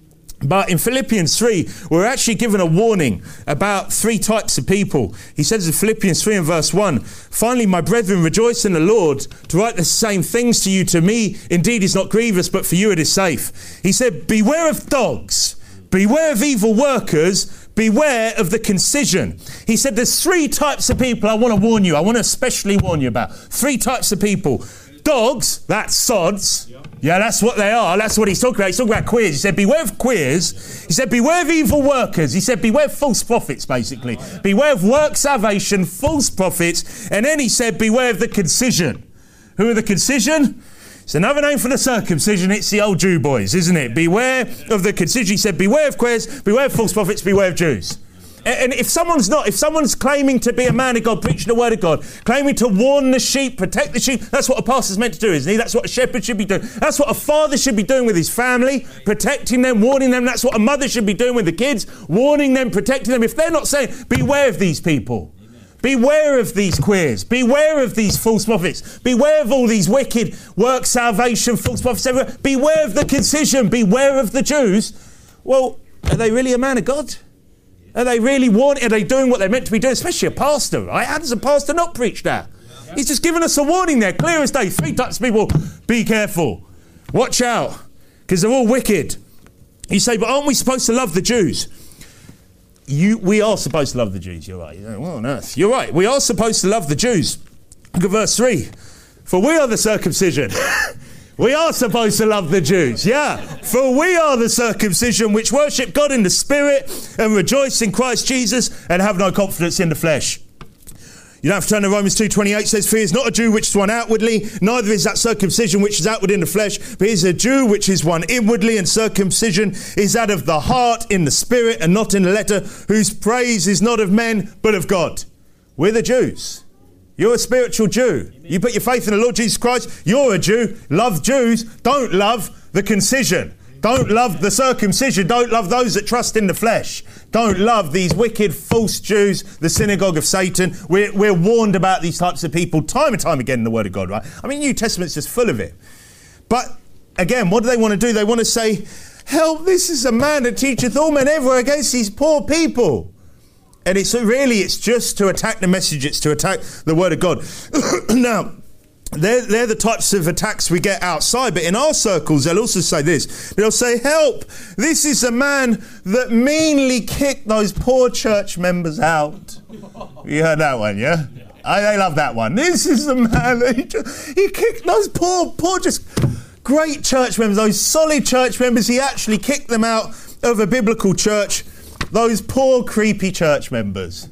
But in Philippians 3, we're actually given a warning about three types of people. He says in Philippians 3 and verse 1, finally, my brethren, rejoice in the Lord. To write the same things to you, to me, indeed, is not grievous, but for you it is safe. He said, beware of dogs, beware of evil workers, beware of the concision. He said there's three types of people I want to warn you. I want to especially warn you about. Three types of people. Dogs, that's sods. Yeah, that's what they are. That's what he's talking about. He's talking about queers. He said, beware of queers. He said, beware of evil workers. He said, beware of false prophets, basically. Beware of work salvation, false prophets. And then he said, beware of the concision. Who are the concision? It's another name for the circumcision. It's the old Jew boys, isn't it? Beware of the concision. He said, beware of queers, beware of false prophets, beware of Jews. And if someone's claiming to be a man of God, preaching the word of God, claiming to warn the sheep, protect the sheep, that's what a pastor's meant to do, isn't he? That's what a shepherd should be doing. That's what a father should be doing with his family, protecting them, warning them. That's what a mother should be doing with the kids, warning them, protecting them. If they're not saying, beware of these people. Beware of these queers. Beware of these false prophets. Beware of all these wicked work salvation, false prophets everywhere. Beware of the concision. Beware of the Jews. Well, are they really a man of God? Are they really warning? Are they doing what they're meant to be doing? Especially a pastor, right? How does a pastor not preach that? He's just giving us a warning there, clear as day. Three types of people, be careful. Watch out, because they're all wicked. You say, but aren't we supposed to love the Jews? We are supposed to love the Jews, you're right. What on earth? You're right, we are supposed to love the Jews. Look at verse 3. For we are the circumcision. We are supposed to love the Jews, yeah. For we are the circumcision which worship God in the Spirit and rejoice in Christ Jesus and have no confidence in the flesh. You don't have to turn to Romans 2:28, says, for he is not a Jew which is one outwardly, neither is that circumcision which is outward in the flesh, but he is a Jew which is one inwardly, and circumcision is that of the heart in the Spirit and not in the letter, whose praise is not of men but of God. We're the Jews. You're a spiritual Jew. You put your faith in the Lord Jesus Christ, you're a Jew. Love Jews. Don't love the concision. Don't love the circumcision. Don't love those that trust in the flesh. Don't love these wicked false Jews, the synagogue of Satan. We're warned about these types of people time and time again in the Word of God, right? I mean, New Testament's just full of it. But again, what do they want to do? They want to say, help, this is a man that teacheth all men everywhere against these poor people. And it's just to attack the message. It's to attack the Word of God. Now, they're the types of attacks we get outside. But in our circles, they'll also say this. They'll say, help, this is a man that meanly kicked those poor church members out. You heard that one, yeah? They love that one. This is the man that he kicked those poor, just great church members, those solid church members. He actually kicked them out of a biblical church. Those poor, creepy church members.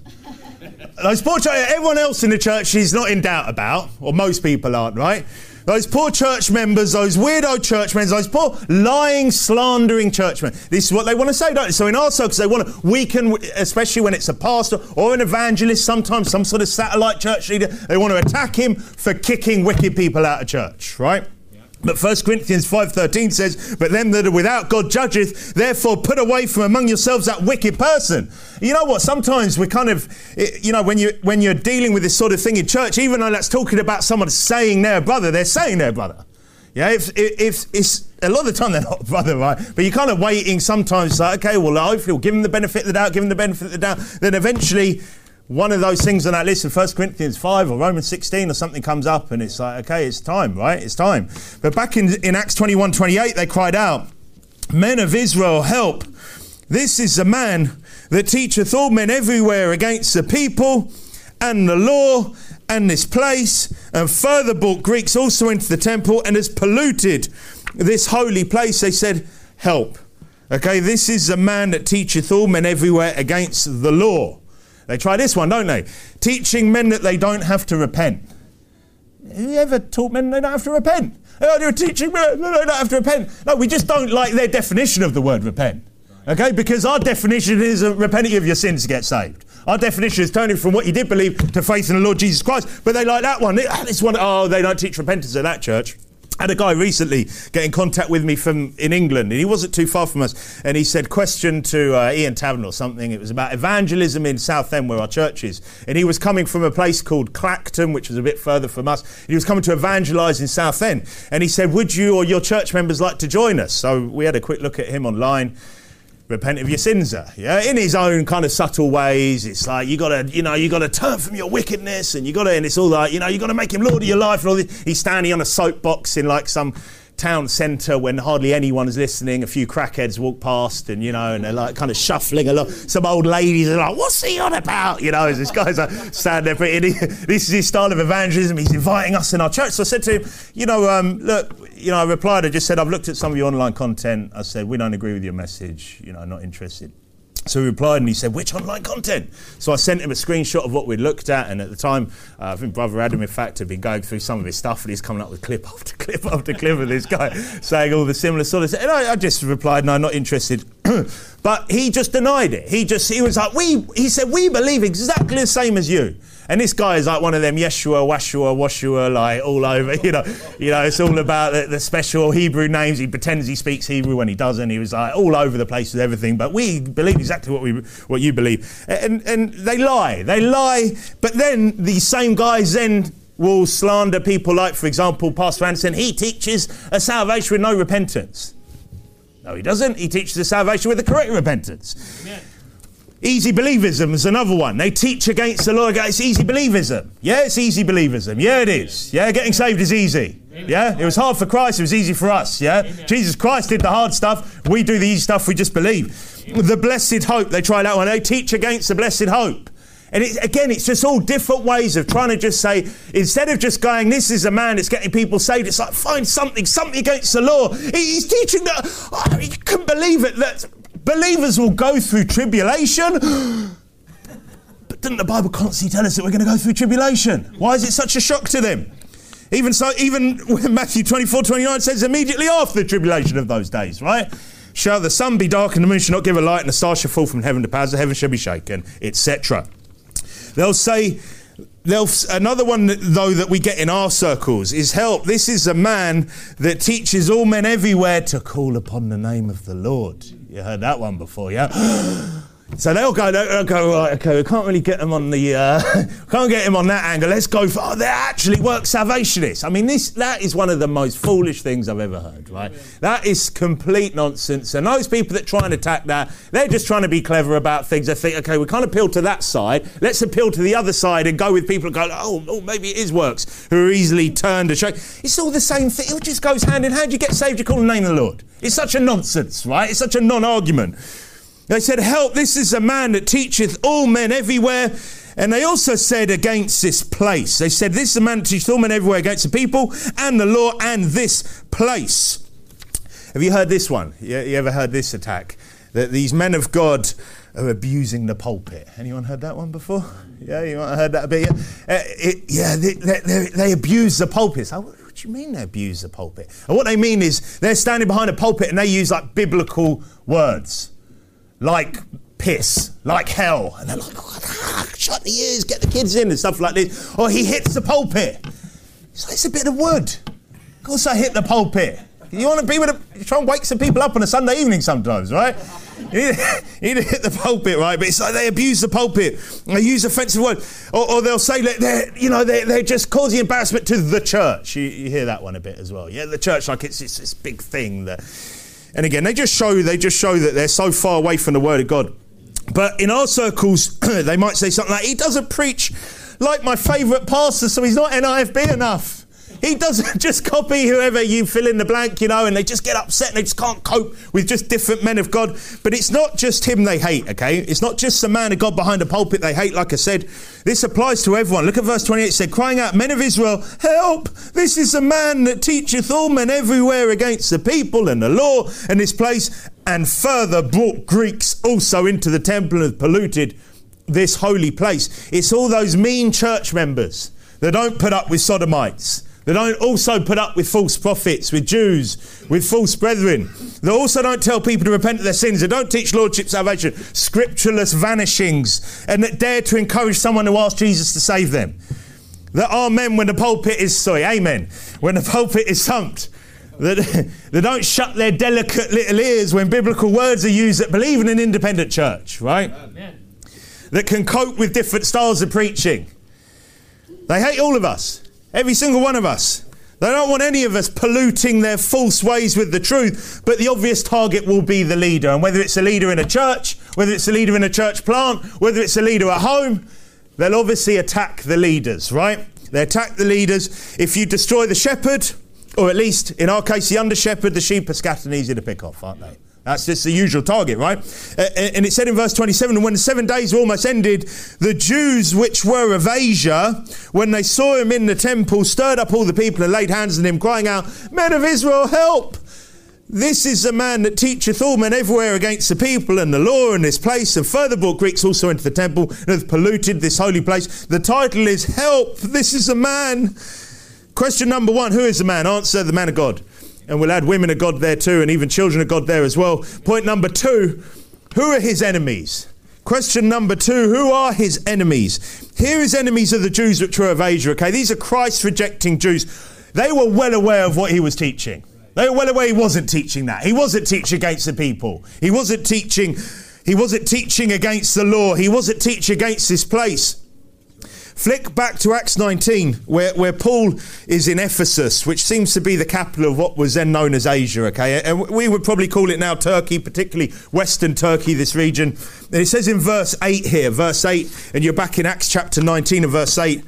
Everyone else in the church is not in doubt about, or most people aren't, right? Those poor church members, those weirdo church members, those poor, lying, slandering church members. This is what they want to say, don't they? So in our circles, they want to weaken, especially when it's a pastor or an evangelist, sometimes some sort of satellite church leader. They want to attack him for kicking wicked people out of church, right? But 1 Corinthians 5:13 says, but them that are without God judgeth, therefore put away from among yourselves that wicked person. You know what? Sometimes we kind of, when you're dealing with this sort of thing in church, even though that's talking about someone saying their brother, they're saying their brother. Yeah, if it's a lot of the time they're not a brother, right? But you're kind of waiting sometimes, like, okay, well, hopefully we'll give them the benefit of the doubt, give them the benefit of the doubt. Then eventually, one of those things on that list of 1 Corinthians 5 or Romans 16 or something comes up and it's like, okay, it's time, right? It's time. But back in Acts 21:28, they cried out, men of Israel, help. This is a man that teacheth all men everywhere against the people and the law and this place, and further brought Greeks also into the temple and has polluted this holy place. They said, help. Okay, this is a man that teacheth all men everywhere against the law. They try this one, don't they? Teaching men that they don't have to repent. Have you ever taught men they don't have to repent? Oh, you're teaching men they don't have to repent. No, we just don't like their definition of the word repent. Okay, because our definition is repenting of your sins to get saved. Our definition is turning from what you did believe to faith in the Lord Jesus Christ. But they like that one. This one, they don't teach repentance at that church. I had a guy recently get in contact with me from in England, and he wasn't too far from us, and he said, question to Ian Taverner or something. It was about evangelism in Southend, where our church is, and he was coming from a place called Clacton, which was a bit further from us. He was coming to evangelise in Southend, and he said, would you or your church members like to join us? So we had a quick look at him online. Repent of your sins, yeah, in his own kind of subtle ways. It's like you gotta turn from your wickedness, and and it's all like, you gotta make him Lord of your life and all this. He's standing on a soapbox in like some town centre when hardly anyone is listening. A few crackheads walk past, and and they're like kind of shuffling along. Some old ladies are like, "What's he on about?" As this guy's like standing there. This is his style of evangelism. He's inviting us in our church. So I said to him, look. I replied, I just said, I've looked at some of your online content. I said, we don't agree with your message, not interested. So he replied and he said, which online content? So I sent him a screenshot of what we'd looked at, and at the time, I think Brother Adam, in fact, had been going through some of his stuff, and he's coming up with clip after clip after clip of this guy saying all the similar sort of stuff. And I just replied, no, not interested. But he just denied it. He was like, he said, we believe exactly the same as you. And this guy is like one of them Yeshua, Washua, Washua, like all over, it's all about the special Hebrew names. He pretends he speaks Hebrew when he doesn't. He was like all over the place with everything. But we believe exactly what you believe. And they lie. But then these same guys then will slander people like, for example, Pastor Anderson. He teaches a salvation with no repentance. No, he doesn't. He teaches a salvation with the correct repentance. Amen. Easy believism is another one. They teach against the law. It's easy believism. Yeah, it's easy believism. Yeah, it is. Yeah, getting saved is easy. Yeah, it was hard for Christ. It was easy for us. Yeah, Jesus Christ did the hard stuff. We do the easy stuff. We just believe. The blessed hope. They try that one. They teach against the blessed hope. And it's just all different ways of trying to just say, instead of just going, this is a man that's getting people saved, it's like, find something against the law. He's teaching that, you couldn't believe it, that believers will go through tribulation. But didn't the Bible constantly tell us that we're going to go through tribulation? Why is it such a shock to them? Even when Matthew 24:29 says immediately after the tribulation of those days, right? Shall the sun be dark and the moon shall not give a light and the stars shall fall from heaven, the powers of heaven shall be shaken, etc. They'll say, another one though that we get in our circles is, help, this is a man that teaches all men everywhere to call upon the name of the Lord. You heard that one before, yeah? So they'll go, right, okay, we can't really get them on the, can't get him on that angle. Let's go for, they're actually work salvationists. I mean, that is one of the most foolish things I've ever heard, right? That is complete nonsense. And those people that try and attack that, they're just trying to be clever about things. They think, okay, we can't appeal to that side. Let's appeal to the other side and go with people who go, oh, maybe it is works, who are easily turned and shaken. It's all the same thing. It just goes hand in hand. You get saved, you call the name of the Lord. It's such a nonsense, right? It's such a non-argument. They said, help, this is a man that teacheth all men everywhere. And they also said against this place. They said, this is a man that teacheth all men everywhere against the people and the law and this place. Have you heard this one? You ever heard this attack? That these men of God are abusing the pulpit. Anyone heard that one before? Yeah, you might have heard that a bit. They abuse the pulpit. So, what do you mean they abuse the pulpit? And what they mean is they're standing behind a pulpit and they use like biblical words. Like piss, like hell. And they're like, shut the ears, get the kids in and stuff like this. Or he hits the pulpit. So it's a bit of wood. Of course I hit the pulpit. You want to be you try and wake some people up on a Sunday evening sometimes, right? You need to hit the pulpit, right? But it's like they abuse the pulpit. They use offensive words. Or they'll say that they're just causing embarrassment to the church. You hear that one a bit as well. Yeah, the church, like it's this big thing that... And again, they just show that they're so far away from the Word of God. But in our circles, they might say something like, he doesn't preach like my favourite pastor, so he's not NIFB enough. He doesn't just copy whoever you fill in the blank, and they just get upset and they just can't cope with just different men of God. But it's not just him they hate, okay? It's not just the man of God behind a pulpit they hate, like I said. This applies to everyone. Look at verse 28. It said, crying out, men of Israel, help! This is a man that teacheth all men everywhere against the people and the law and this place, and further brought Greeks also into the temple and polluted this holy place. It's all those mean church members that don't put up with sodomites. They don't also put up with false prophets, with Jews, with false brethren. They also don't tell people to repent of their sins. They don't teach lordship salvation, scriptureless vanishings, and that dare to encourage someone to ask Jesus to save them. That amen when the pulpit is, amen, when the pulpit is thumped. That they don't shut their delicate little ears when biblical words are used that believe in an independent church, right? Amen. That can cope with different styles of preaching. They hate all of us. Every single one of us. They don't want any of us polluting their false ways with the truth, but the obvious target will be the leader. And whether it's a leader in a church, whether it's a leader in a church plant, whether it's a leader at home, they'll obviously attack the leaders, right? They attack the leaders. If you destroy the shepherd, or at least, in our case, the under-shepherd, the sheep are scattered and easy to pick off, aren't they? That's just the usual target, right? And it said in verse 27, and when the 7 days were almost ended, the Jews which were of Asia, when they saw him in the temple, stirred up all the people and laid hands on him, crying out, men of Israel, help! This is the man that teacheth all men everywhere against the people and the law in this place, and further brought Greeks also into the temple, and hath polluted this holy place. The title is, help! This is a man. Question number 1, who is the man? Answer, the man of God. And we'll add women of God there too, and even children of God there as well. Point number 2, who are his enemies? Question number 2, who are his enemies? Here his enemies are the Jews which were of Asia, okay? These are Christ-rejecting Jews. They were well aware of what he was teaching. They were well aware he wasn't teaching that. He wasn't teaching against the people. He wasn't teaching against the law. He wasn't teaching against this place. Flick back to Acts 19, where Paul is in Ephesus, which seems to be the capital of what was then known as Asia, okay? And we would probably call it now Turkey, particularly Western Turkey, this region. And it says in verse 8 here, verse 8, and you're back in Acts chapter 19 and verse 8.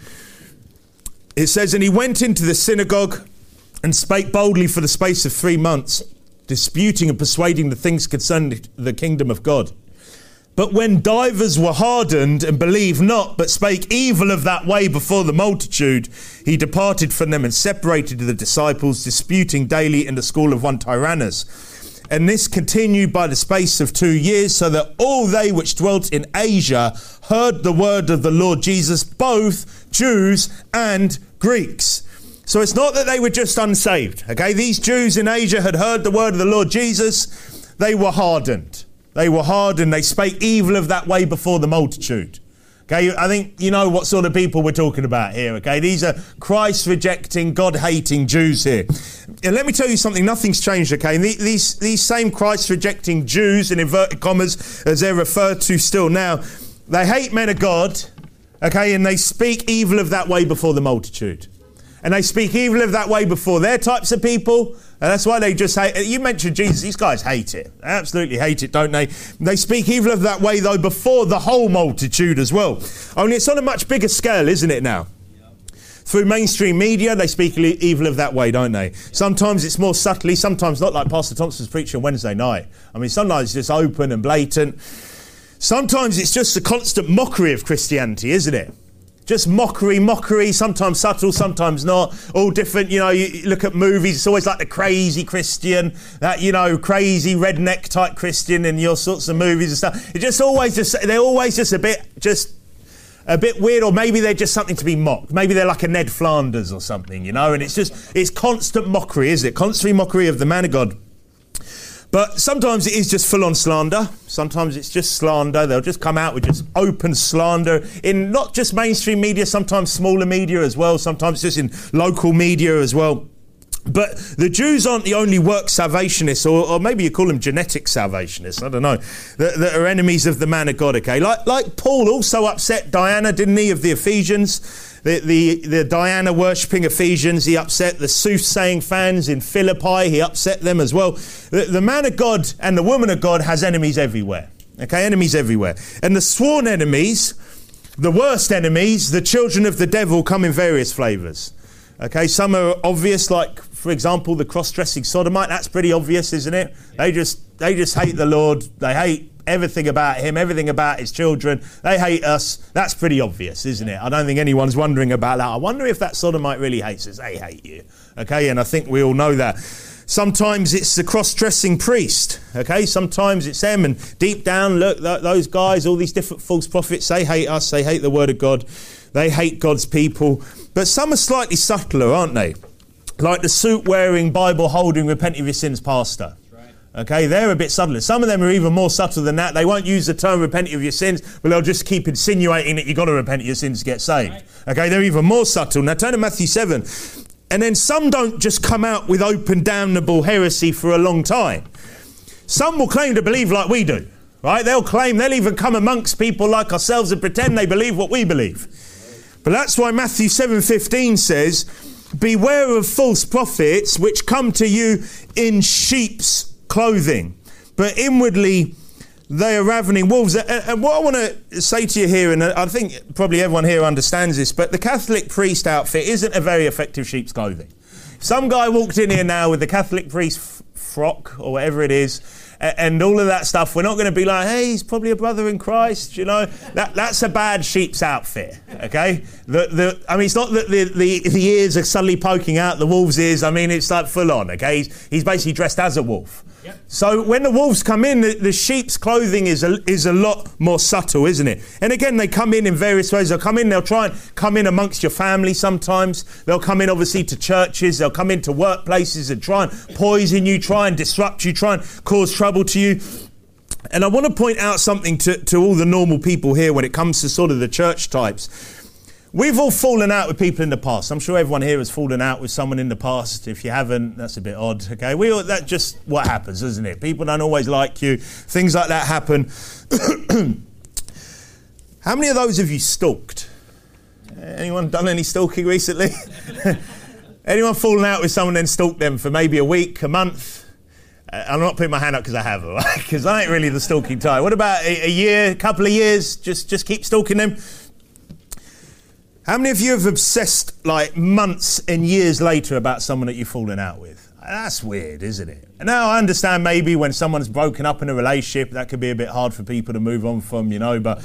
It says, and he went into the synagogue and spake boldly for the space of 3 months, disputing and persuading the things concerning the kingdom of God. But when divers were hardened and believed not, but spake evil of that way before the multitude, he departed from them and separated the disciples, disputing daily in the school of one Tyrannus. And this continued by the space of 2 years, so that all they which dwelt in Asia heard the word of the Lord Jesus, both Jews and Greeks. So it's not that they were just unsaved. Okay, these Jews in Asia had heard the word of the Lord Jesus. They were hardened. They were hardened. They spake evil of that way before the multitude. Okay, I think you know what sort of people we're talking about here. Okay, these are Christ-rejecting, God-hating Jews here. And let me tell you something. Nothing's changed. Okay, and these same Christ-rejecting Jews, in inverted commas, as they're referred to still now, they hate men of God. Okay, and they speak evil of that way before the multitude. And they speak evil of that way before their types of people. And that's why they just hate it. You mentioned Jesus. These guys hate it. They absolutely hate it, don't they? They speak evil of that way, though, before the whole multitude as well. Only it's on a much bigger scale, isn't it now? Through mainstream media, they speak evil of that way, don't they? Sometimes it's more subtly, sometimes not, like Pastor Thompson's preaching on Wednesday night. I mean, sometimes it's just open and blatant. Sometimes it's just a constant mockery of Christianity, isn't it? Just mockery, sometimes subtle, sometimes not. All different, you know, you look at movies, it's always like the crazy Christian, that, you know, crazy redneck type Christian in your sorts of movies and stuff. It's just always they're always just a bit weird, or maybe they're just something to be mocked. Maybe they're like a Ned Flanders or something, you know, and it's constant mockery, isn't it? Constant mockery of the man of God. But sometimes it is just full-on slander. Sometimes it's just slander. They'll just come out with just open slander in not just mainstream media, sometimes smaller media as well, sometimes just in local media as well. But the Jews aren't the only work salvationists, or maybe you call them genetic salvationists, I don't know, that are enemies of the man of God, okay? Like Paul also upset Diana, didn't he, of the Ephesians? The Diana worshipping Ephesians, he upset the soothsaying fans in Philippi, he upset them as well. The man of God and the woman of God has enemies everywhere, okay? Enemies everywhere. And the sworn enemies, the worst enemies, the children of the devil, come in various flavours. Okay, some are obvious, like, for example, the cross-dressing sodomite. That's pretty obvious, isn't it? They just hate the Lord. They hate everything about him, everything about his children. They hate us. That's pretty obvious, isn't it? I don't think anyone's wondering about that. I wonder if that sodomite really hates us. They hate you. Okay, and I think we all know that. Sometimes it's the cross-dressing priest. Okay, sometimes it's them, and deep down, look, those guys, all these different false prophets, they hate us. They hate the word of God. They hate God's people. But some are slightly subtler, aren't they? Like the suit-wearing, Bible-holding, repent of your sins pastor. Okay, they're a bit subtler. Some of them are even more subtle than that. They won't use the term repent of your sins, but they'll just keep insinuating that you've got to repent of your sins to get saved. Okay, they're even more subtle. Now turn to Matthew 7. And then some don't just come out with open damnable heresy for a long time. Some will claim to believe like we do. Right? They'll even come amongst people like ourselves and pretend they believe what we believe. But that's why Matthew 7:15 says, beware of false prophets which come to you in sheep's clothing, but inwardly they are ravening wolves. And what I want to say to you here, and I think probably everyone here understands this, but the Catholic priest outfit isn't a very effective sheep's clothing. Some guy walked in here now with the Catholic priest frock or whatever it is, and all of that stuff. We're not going to be like, hey, he's probably a brother in Christ, you know. That's a bad sheep's outfit, okay? I mean, it's not that the ears are suddenly poking out, the wolf's ears. I mean, it's like full on, okay? He's basically dressed as a wolf. Yep. So when the wolves come in, the sheep's clothing is a lot more subtle, isn't it? And again, they come in various ways. They'll try and come in amongst your family sometimes. They'll come in, obviously, to churches. They'll come into workplaces and try and poison you, try and disrupt you, try and cause trouble to you. And I want to point out something to all the normal people here when it comes to sort of the church types. We've all fallen out with people in the past. I'm sure everyone here has fallen out with someone in the past. If you haven't, that's a bit odd, okay? That's just what happens, isn't it? People don't always like you. Things like that happen. How many of those have you stalked? Anyone done any stalking recently? Anyone fallen out with someone and stalked them for maybe a week, a month? I'm not putting my hand up because I have, right? Because I ain't really the stalking type. What about a year, a couple of years? Just keep stalking them? How many of you have obsessed like months and years later about someone that you've fallen out with? That's weird, isn't it? Now, I understand maybe when someone's broken up in a relationship, that could be a bit hard for people to move on from, but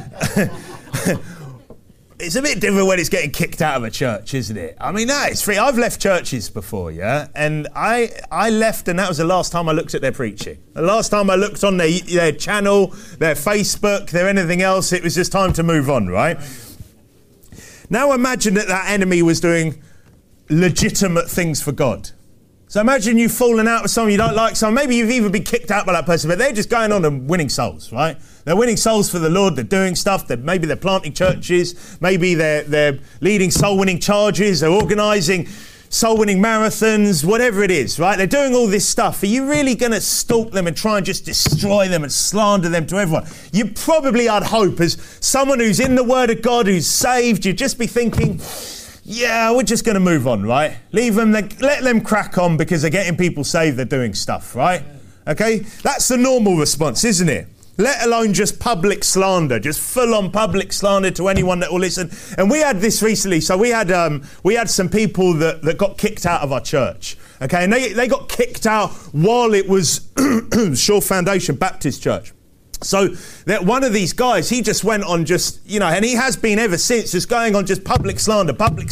it's a bit different when it's getting kicked out of a church, isn't it? I mean, it's free. I've left churches before, yeah? And I left, and that was the last time I looked at their preaching. The last time I looked on their channel, their Facebook, their anything else, it was just time to move on, right? Now imagine that enemy was doing legitimate things for God. So imagine you've fallen out with someone you don't like, someone, maybe you've even been kicked out by that person, but they're just going on and winning souls, right? They're winning souls for the Lord, they're doing stuff, maybe they're planting churches, maybe they're leading soul-winning charges, they're organising soul-winning marathons, whatever it is, right? They're doing all this stuff. Are you really going to stalk them and try and just destroy them and slander them to everyone? You probably, I'd hope, as someone who's in the Word of God, who's saved, you'd just be thinking, yeah, we're just going to move on, right? Leave them, let them crack on because they're getting people saved, they're doing stuff, right? Okay? That's the normal response, isn't it? Let alone just public slander, just full-on public slander to anyone that will listen. And we had this recently, so we had some people that got kicked out of our church, okay? And they got kicked out while it was Shore Foundation Baptist Church. So that one of these guys, he just went on and he has been ever since, just going on just public slander.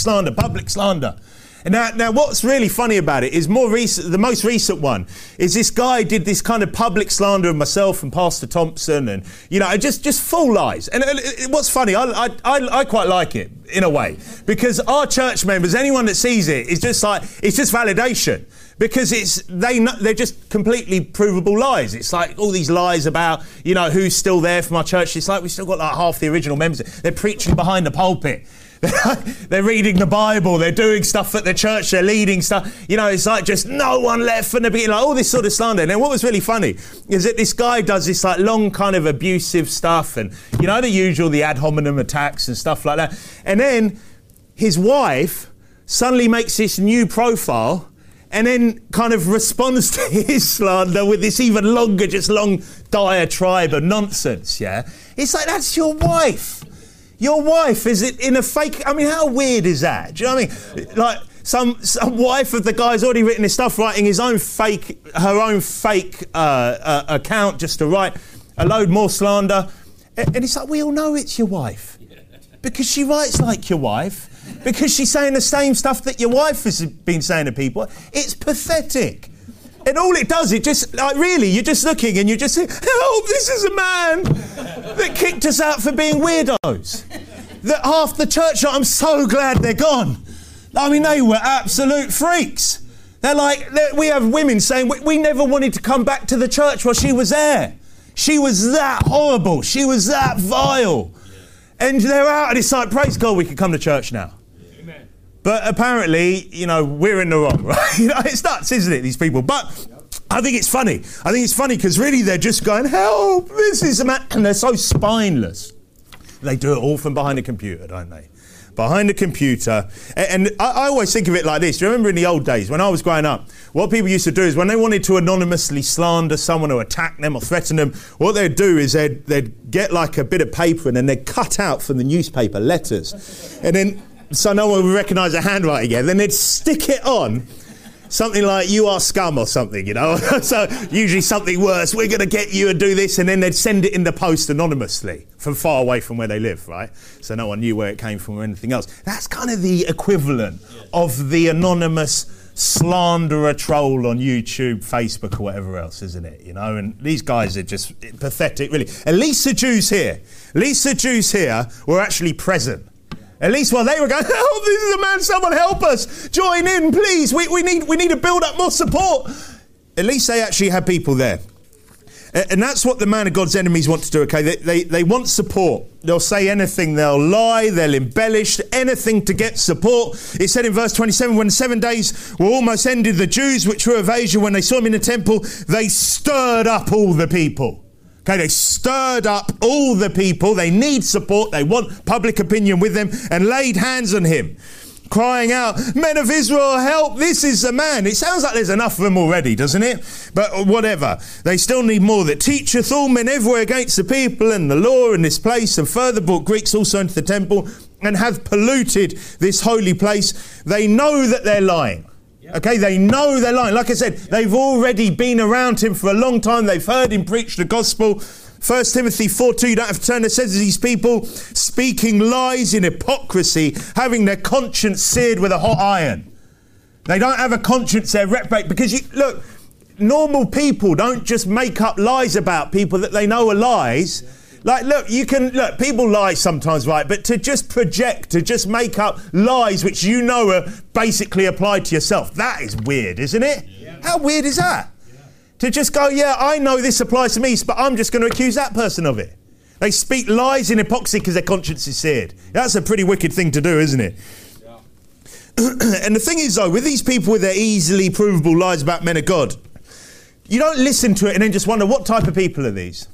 And now what's really funny about it is the most recent one is this guy did this kind of public slander of myself and Pastor Thompson and, just full lies. And what's funny, I quite like it in a way because our church members, anyone that sees it, is just like, it's just validation. Because they're just completely provable lies. It's like all these lies about, who's still there from our church. It's like we've still got like half the original members. They're preaching behind the pulpit. They're reading the Bible. They're doing stuff at the church. They're leading stuff. It's like just no one left from the beginning. Like all this sort of slander. And then what was really funny is that this guy does this like long kind of abusive stuff and, the usual, the ad hominem attacks and stuff like that. And then his wife suddenly makes this new profile and then kind of responds to his slander with this even longer, just long diatribe of nonsense, yeah? It's like, that's your wife. Your wife, is it in a fake... I mean, how weird is that? Do you know what I mean? Like, some wife of the guy's already written his stuff, writing her own fake account just to write a load more slander. And it's like, we all know it's your wife. Because she writes like your wife. Because she's saying the same stuff that your wife has been saying to people. It's pathetic. And all it does, it just, like really, you're just looking and you just say, help, this is a man that kicked us out for being weirdos. That half the church, I'm so glad they're gone. I mean, they were absolute freaks. They're like, we have women saying, we never wanted to come back to the church while she was there. She was that horrible. She was that vile. And they're out and it's like, praise God, we can come to church now. Amen. But apparently, we're in the wrong, right? It's nuts, isn't it, these people? But I think it's funny. I think it's funny because really they're just going, help, this is a man. And they're so spineless. They do it all from behind a computer, don't they? Behind a computer. And I always think of it like this. Do you remember in the old days when I was growing up, what people used to do is when they wanted to anonymously slander someone or attack them or threaten them, what they'd do is they'd get like a bit of paper and then they'd cut out from the newspaper letters. And then, so no one would recognise the handwriting again. Then they'd stick it on something like, you are scum or something, So usually something worse, we're going to get you and do this. And then they'd send it in the post anonymously from far away from where they live, right? So no one knew where it came from or anything else. That's kind of the equivalent of the anonymous slanderer troll on YouTube, Facebook or whatever else, isn't it? And these guys are just pathetic, really. At least the Jews here were actually present. At least while they were going, help, this is a man, someone help us. Join in, please. We need to build up more support. At least they actually had people there. And that's what the man of God's enemies want to do, okay? They want support. They'll say anything. They'll lie. They'll embellish anything to get support. It said in verse 27, when 7 days were almost ended, the Jews which were of Asia, when they saw him in the temple, they stirred up all the people. Okay, they stirred up all the people. They need support. They want public opinion with them and laid hands on him, crying out, men of Israel, help, this is the man. It sounds like there's enough of them already, doesn't it? But whatever. They still need more. That teacheth all men everywhere against the people and the law in this place, and further brought Greeks also into the temple, and hath polluted this holy place. They know that they're lying. Okay, they know they're lying. Like I said, they've already been around him for a long time. They've heard him preach the gospel. 1 Timothy 4:2, you don't have to turn. It says these people speaking lies in hypocrisy, having their conscience seared with a hot iron. They don't have a conscience, they're reprobate. Because look, normal people don't just make up lies about people that they know are lies. Like, look, people lie sometimes, right? But to just project, to just make up lies which you know are basically applied to yourself, that is weird, isn't it? Yeah. How weird is that? Yeah. To just go, yeah, I know this applies to me, but I'm just going to accuse that person of it. They speak lies in hypocrisy because their conscience is seared. That's a pretty wicked thing to do, isn't it? Yeah. And the thing is, though, with these people with their easily provable lies about men of God, you don't listen to it and then just wonder, what type of people are these?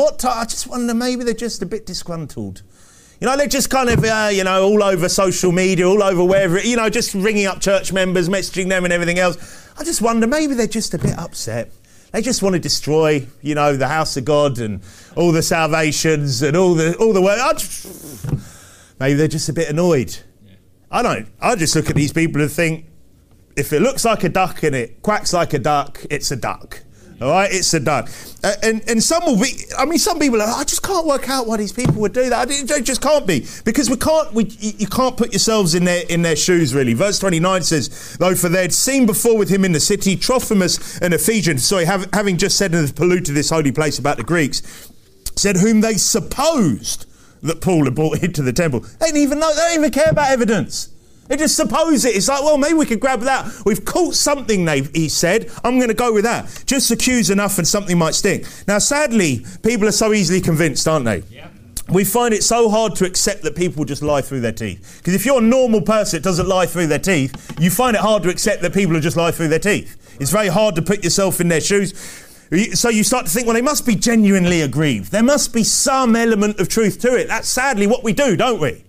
I just wonder, maybe they're just a bit disgruntled. You know, they're just kind of, all over social media, all over wherever, just ringing up church members, messaging them and everything else. I just wonder, maybe they're just a bit upset. They just want to destroy, the house of God and all the salvations and all the work. Maybe they're just a bit annoyed. Yeah. I just look at these people and think, if it looks like a duck and it quacks like a duck, it's a duck. All right, it's a duck. And some people are, I just can't work out why these people would do that. They just can't be. Because you can't put yourselves in their shoes, really. Verse 29 says, though for they had seen before with him in the city Trophimus and Ephesian, having just said and polluted this holy place about the Greeks, said whom they supposed that Paul had brought into the temple. They don't even care about evidence. They just suppose it. It's like, well, maybe we could grab that. We've caught something, he said. I'm going to go with that. Just accuse enough and something might stick. Now, sadly, people are so easily convinced, aren't they? Yeah. We find it so hard to accept that people just lie through their teeth. Because if you're a normal person that doesn't lie through their teeth, you find it hard to accept that people just lie through their teeth. It's very hard to put yourself in their shoes. So you start to think, well, they must be genuinely aggrieved. There must be some element of truth to it. That's sadly what we do, don't we?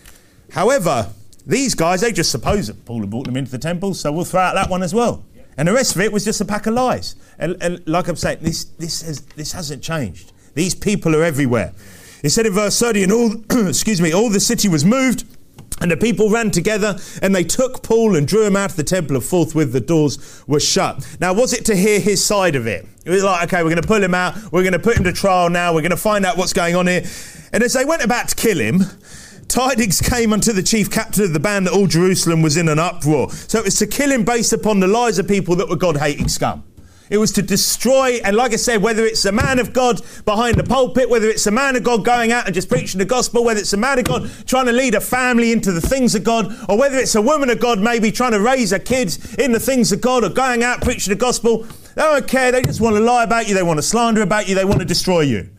However, these guys, they just suppose that Paul had brought them into the temple, so we'll throw out that one as well. Yeah. And the rest of it was just a pack of lies. And like I'm saying, this hasn't changed. These people are everywhere. It said in verse 30, and all the city was moved, and the people ran together, and they took Paul and drew him out of the temple, and forthwith the doors were shut. Now, was it to hear his side of it? It was like, okay, we're going to pull him out, we're going to put him to trial now, we're going to find out what's going on here. And as they went about to kill him, tidings came unto the chief captain of the band that all Jerusalem was in an uproar. So it was to kill him based upon the lies of people that were God-hating scum. It was to destroy, and like I said, whether it's a man of God behind the pulpit, whether it's a man of God going out and just preaching the gospel, whether it's a man of God trying to lead a family into the things of God, or whether it's a woman of God maybe trying to raise her kids in the things of God, or going out preaching the gospel, they don't care. They just want to lie about you. They want to slander about you. They want to destroy you.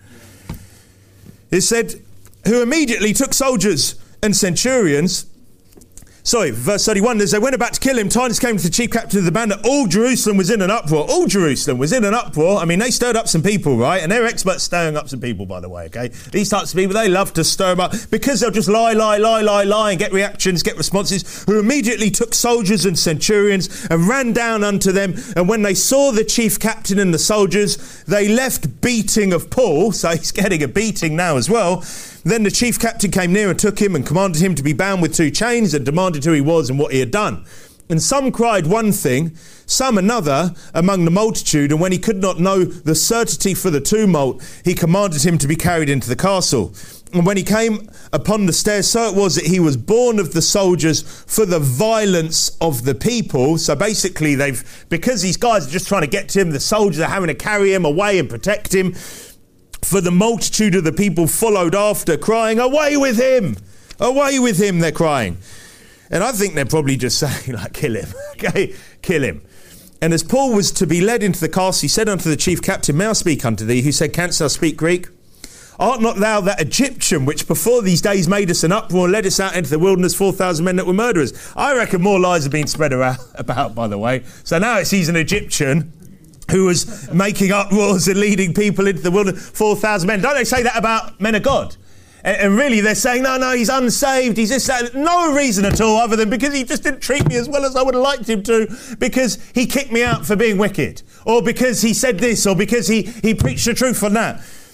It said, who immediately took soldiers and centurions. Verse 31, as they went about to kill him, tidings came to the chief captain of the band that all Jerusalem was in an uproar. All Jerusalem was in an uproar. I mean, they stirred up some people, right? And they're experts stirring up some people, by the way, okay? These types of people, they love to stir them up because they'll just lie, and get reactions, get responses. Who immediately took soldiers and centurions and ran down unto them. And when they saw the chief captain and the soldiers, they left beating of Paul. So he's getting a beating now as well. Then the chief captain came near and took him and commanded him to be bound with 2 chains and demanded who he was and what he had done. And some cried one thing, some another among the multitude. And when he could not know the certainty for the tumult, he commanded him to be carried into the castle. And when he came upon the stairs, so it was that he was borne of the soldiers for the violence of the people. So basically because these guys are just trying to get to him, the soldiers are having to carry him away and protect him. For the multitude of the people followed after, crying, away with him! Away with him, they're crying. And I think they're probably just saying, kill him. Okay, kill him. And as Paul was to be led into the castle, he said unto the chief captain, may I speak unto thee? Who said, canst thou speak Greek? Art not thou that Egyptian, which before these days made us an uproar and led us out into the wilderness, 4,000 men that were murderers? I reckon more lies have been spread about, by the way. So now he's an Egyptian who was making uproars and leading people into the wilderness, 4,000 men. Don't they say that about men of God? And really they're saying, no, he's unsaved, he's this, that. No reason at all other than because he just didn't treat me as well as I would have liked him to, because he kicked me out for being wicked, or because he said this, or because he preached the truth on that.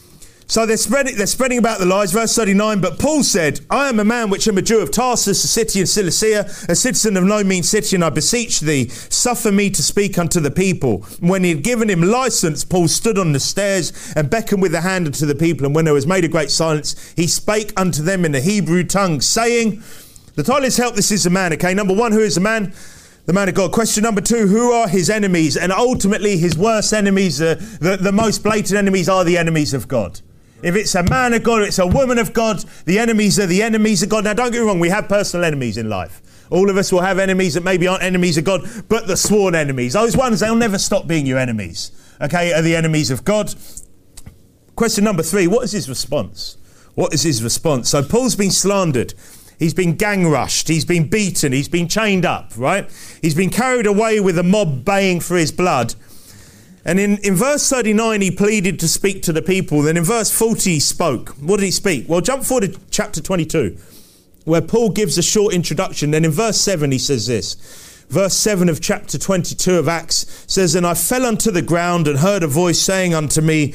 So they're spreading about the lies. Verse 39, but Paul said, I am a man which am a Jew of Tarsus, a city in Cilicia, a citizen of no mean city, and I beseech thee, suffer me to speak unto the people. When he had given him license, Paul stood on the stairs and beckoned with the hand unto the people. And when there was made a great silence, he spake unto them in the Hebrew tongue, saying, the title is Help, this is a man. Okay, number one, who is the man? The man of God. Question number two, who are his enemies? And ultimately his worst enemies, the most blatant enemies are the enemies of God. If it's a man of God, it's a woman of God, the enemies are the enemies of God. Now, don't get me wrong, we have personal enemies in life. All of us will have enemies that maybe aren't enemies of God, but the sworn enemies. Those ones, they'll never stop being your enemies, okay, are the enemies of God. Question number three, what is his response? What is his response? So Paul's been slandered. He's been gang rushed. He's been beaten. He's been chained up, right? He's been carried away with a mob baying for his blood. And in verse 39, he pleaded to speak to the people. Then in verse 40, he spoke. What did he speak? Well, jump forward to chapter 22, where Paul gives a short introduction. Then in verse 7, he says this. Verse 7 of chapter 22 of Acts says, and I fell unto the ground and heard a voice saying unto me,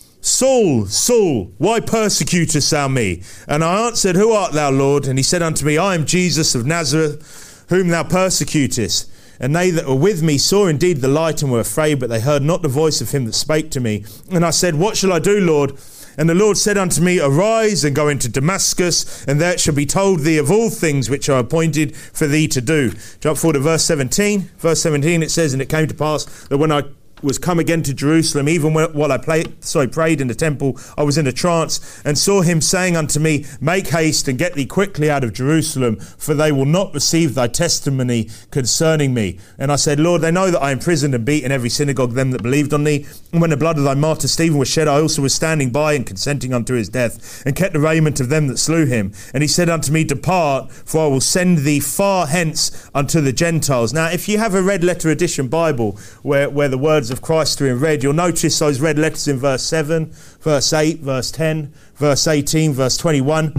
Saul, Saul, why persecutest thou me? And I answered, who art thou, Lord? And he said unto me, I am Jesus of Nazareth, whom thou persecutest. And they that were with me saw indeed the light and were afraid, but they heard not the voice of him that spake to me. And I said, what shall I do, Lord? And the Lord said unto me, arise and go into Damascus, and there it shall be told thee of all things which are appointed for thee to do. Jump forward to verse 17. Verse 17, it says, and it came to pass that when I was come again to Jerusalem, even while I prayed in the temple, I was in a trance, and saw him saying unto me, make haste and get thee quickly out of Jerusalem, for they will not receive thy testimony concerning me. And I said, Lord, they know that I imprisoned and beat in every synagogue them that believed on thee. And when the blood of thy martyr Stephen was shed, I also was standing by and consenting unto his death, and kept the raiment of them that slew him. And he said unto me, depart, for I will send thee far hence unto the Gentiles. Now, if you have a red letter edition Bible where the words of Christ are in red, you'll notice those red letters in verse 7, verse 8, verse 10, verse 18, verse 21.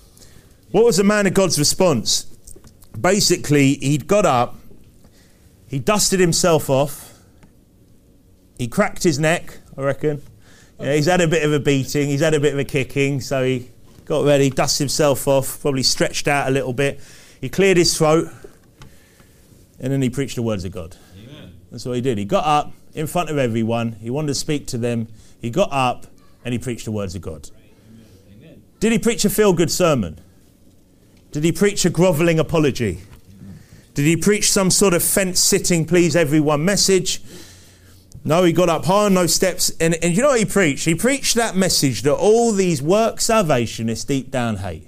What was the man of God's response? Basically, he'd got up, he dusted himself off, he cracked his neck, I reckon. Yeah, he's had a bit of a beating, he's had a bit of a kicking, so he got ready, dusted himself off, probably stretched out a little bit. He cleared his throat, and then he preached the words of God. Amen. That's what he did. He got up in front of everyone. He wanted to speak to them. He got up and he preached the words of God. Amen. Did he preach a feel-good sermon? Did he preach a grovelling apology? Did he preach some sort of fence-sitting, please everyone message? No, he got up high on those steps, and you know what he preached? He preached that message that all these work salvationists deep down hate.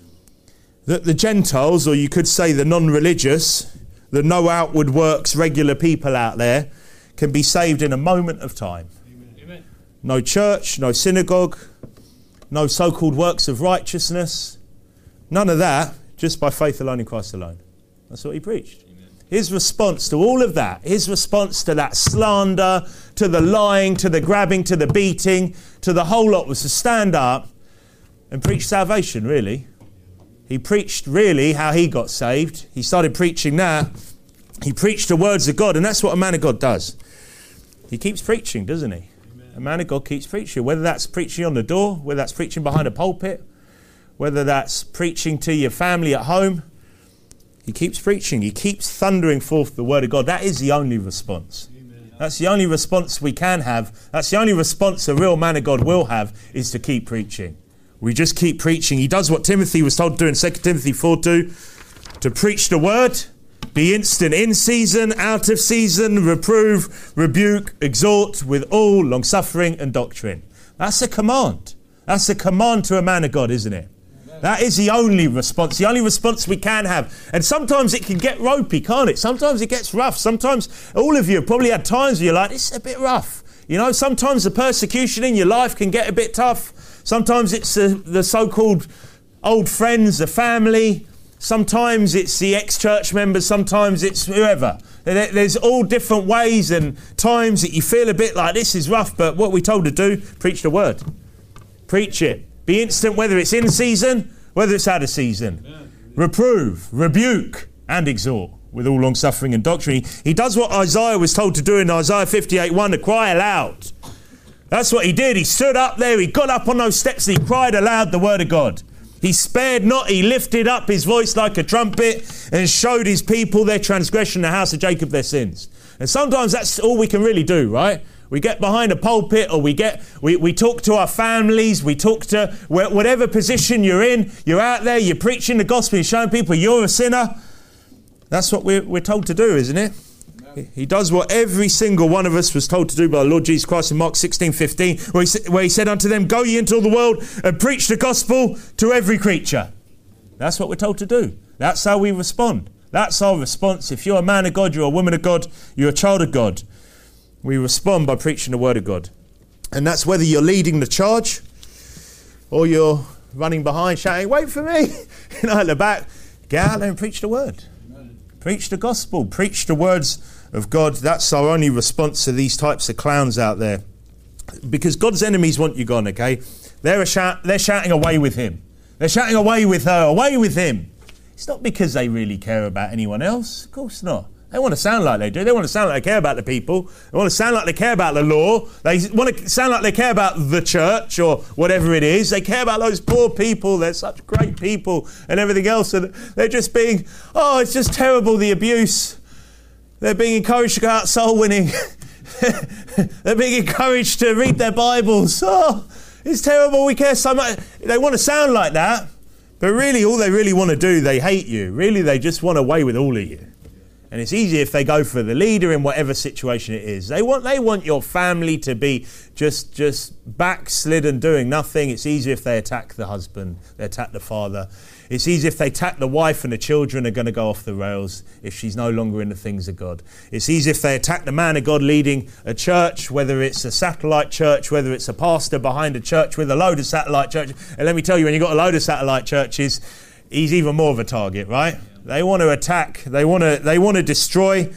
That the Gentiles, or you could say the non-religious, the no outward works regular people out there, can be saved in a moment of time. Amen. No church, no synagogue, no so-called works of righteousness, none of that, just by faith alone in Christ alone. That's what he preached. Amen. His response to all of that, his response to that slander, to the lying, to the grabbing, to the beating, to the whole lot was to stand up and preach salvation, really. He preached really how he got saved. He started preaching that. He preached the words of God, and that's what a man of God does. He keeps preaching, doesn't he? Amen. A man of God keeps preaching, whether that's preaching on the door, whether that's preaching behind a pulpit, whether that's preaching to your family at home. He keeps preaching. He keeps thundering forth the word of God. That is the only response. Amen. That's the only response we can have. That's the only response a real man of God will have, is to keep preaching. We just keep preaching. He does what Timothy was told to do in 2 Timothy 4:2, to preach the word, be instant in season, out of season, reprove, rebuke, exhort with all long-suffering and doctrine. That's a command. That's a command to a man of God, isn't it? Amen. That is the only response we can have. And sometimes it can get ropey, can't it? Sometimes it gets rough. Sometimes, all of you have probably had times where you're like, this is a bit rough. You know, sometimes the persecution in your life can get a bit tough. Sometimes it's the so-called old friends, the family. Sometimes it's the ex-church members, sometimes it's whoever. There's all different ways and times that you feel a bit like this is rough, but what we're told to do, preach the word. Preach it. Be instant, whether it's in season, whether it's out of season. Amen. Reprove, rebuke, and exhort with all long-suffering and doctrine. He does what Isaiah was told to do in Isaiah 58:1, to cry aloud. That's what he did. He stood up there, he got up on those steps, and he cried aloud the word of God. He spared not, he lifted up his voice like a trumpet and showed his people their transgression, the house of Jacob their sins. And sometimes that's all we can really do, right? We get behind a pulpit, or we talk to our families, we talk to whatever position you're in, you're out there, you're preaching the gospel, you're showing people you're a sinner. That's what we're told to do, isn't it? He does what every single one of us was told to do by the Lord Jesus Christ in Mark 16:15, where he said unto them, go ye into all the world and preach the gospel to every creature. That's what we're told to do. That's how we respond. That's our response. If you're a man of God, you're a woman of God, you're a child of God. We respond by preaching the word of God. And that's whether you're leading the charge or you're running behind shouting, wait for me, at the back. Get out there and preach the word. Amen. Preach the gospel. Preach the words of God. That's our only response to these types of clowns out there. Because God's enemies want you gone, okay? They're shouting away with him. They're shouting away with her, away with him. It's not because they really care about anyone else. Of course not. They want to sound like they do. They want to sound like they care about the people. They want to sound like they care about the law. They want to sound like they care about the church or whatever it is. They care about those poor people. They're such great people and everything else. And they're just being, it's just terrible, the abuse. They're being encouraged to go out soul winning. They're being encouraged to read their Bibles. Oh, it's terrible. We care so much. They want to sound like that. But really, all they really want to do, they hate you. Really, they just want away with all of you. And it's easy if they go for the leader in whatever situation it is. They want your family to be just backslidden, doing nothing. It's easy if they attack the husband, they attack the father. It's easy if they attack the wife, and the children are going to go off the rails if she's no longer in the things of God. It's easy if they attack the man of God leading a church, whether it's a satellite church, whether it's a pastor behind a church with a load of satellite churches. And let me tell you, when you've got a load of satellite churches, he's even more of a target, right? They want to attack. They want to destroy.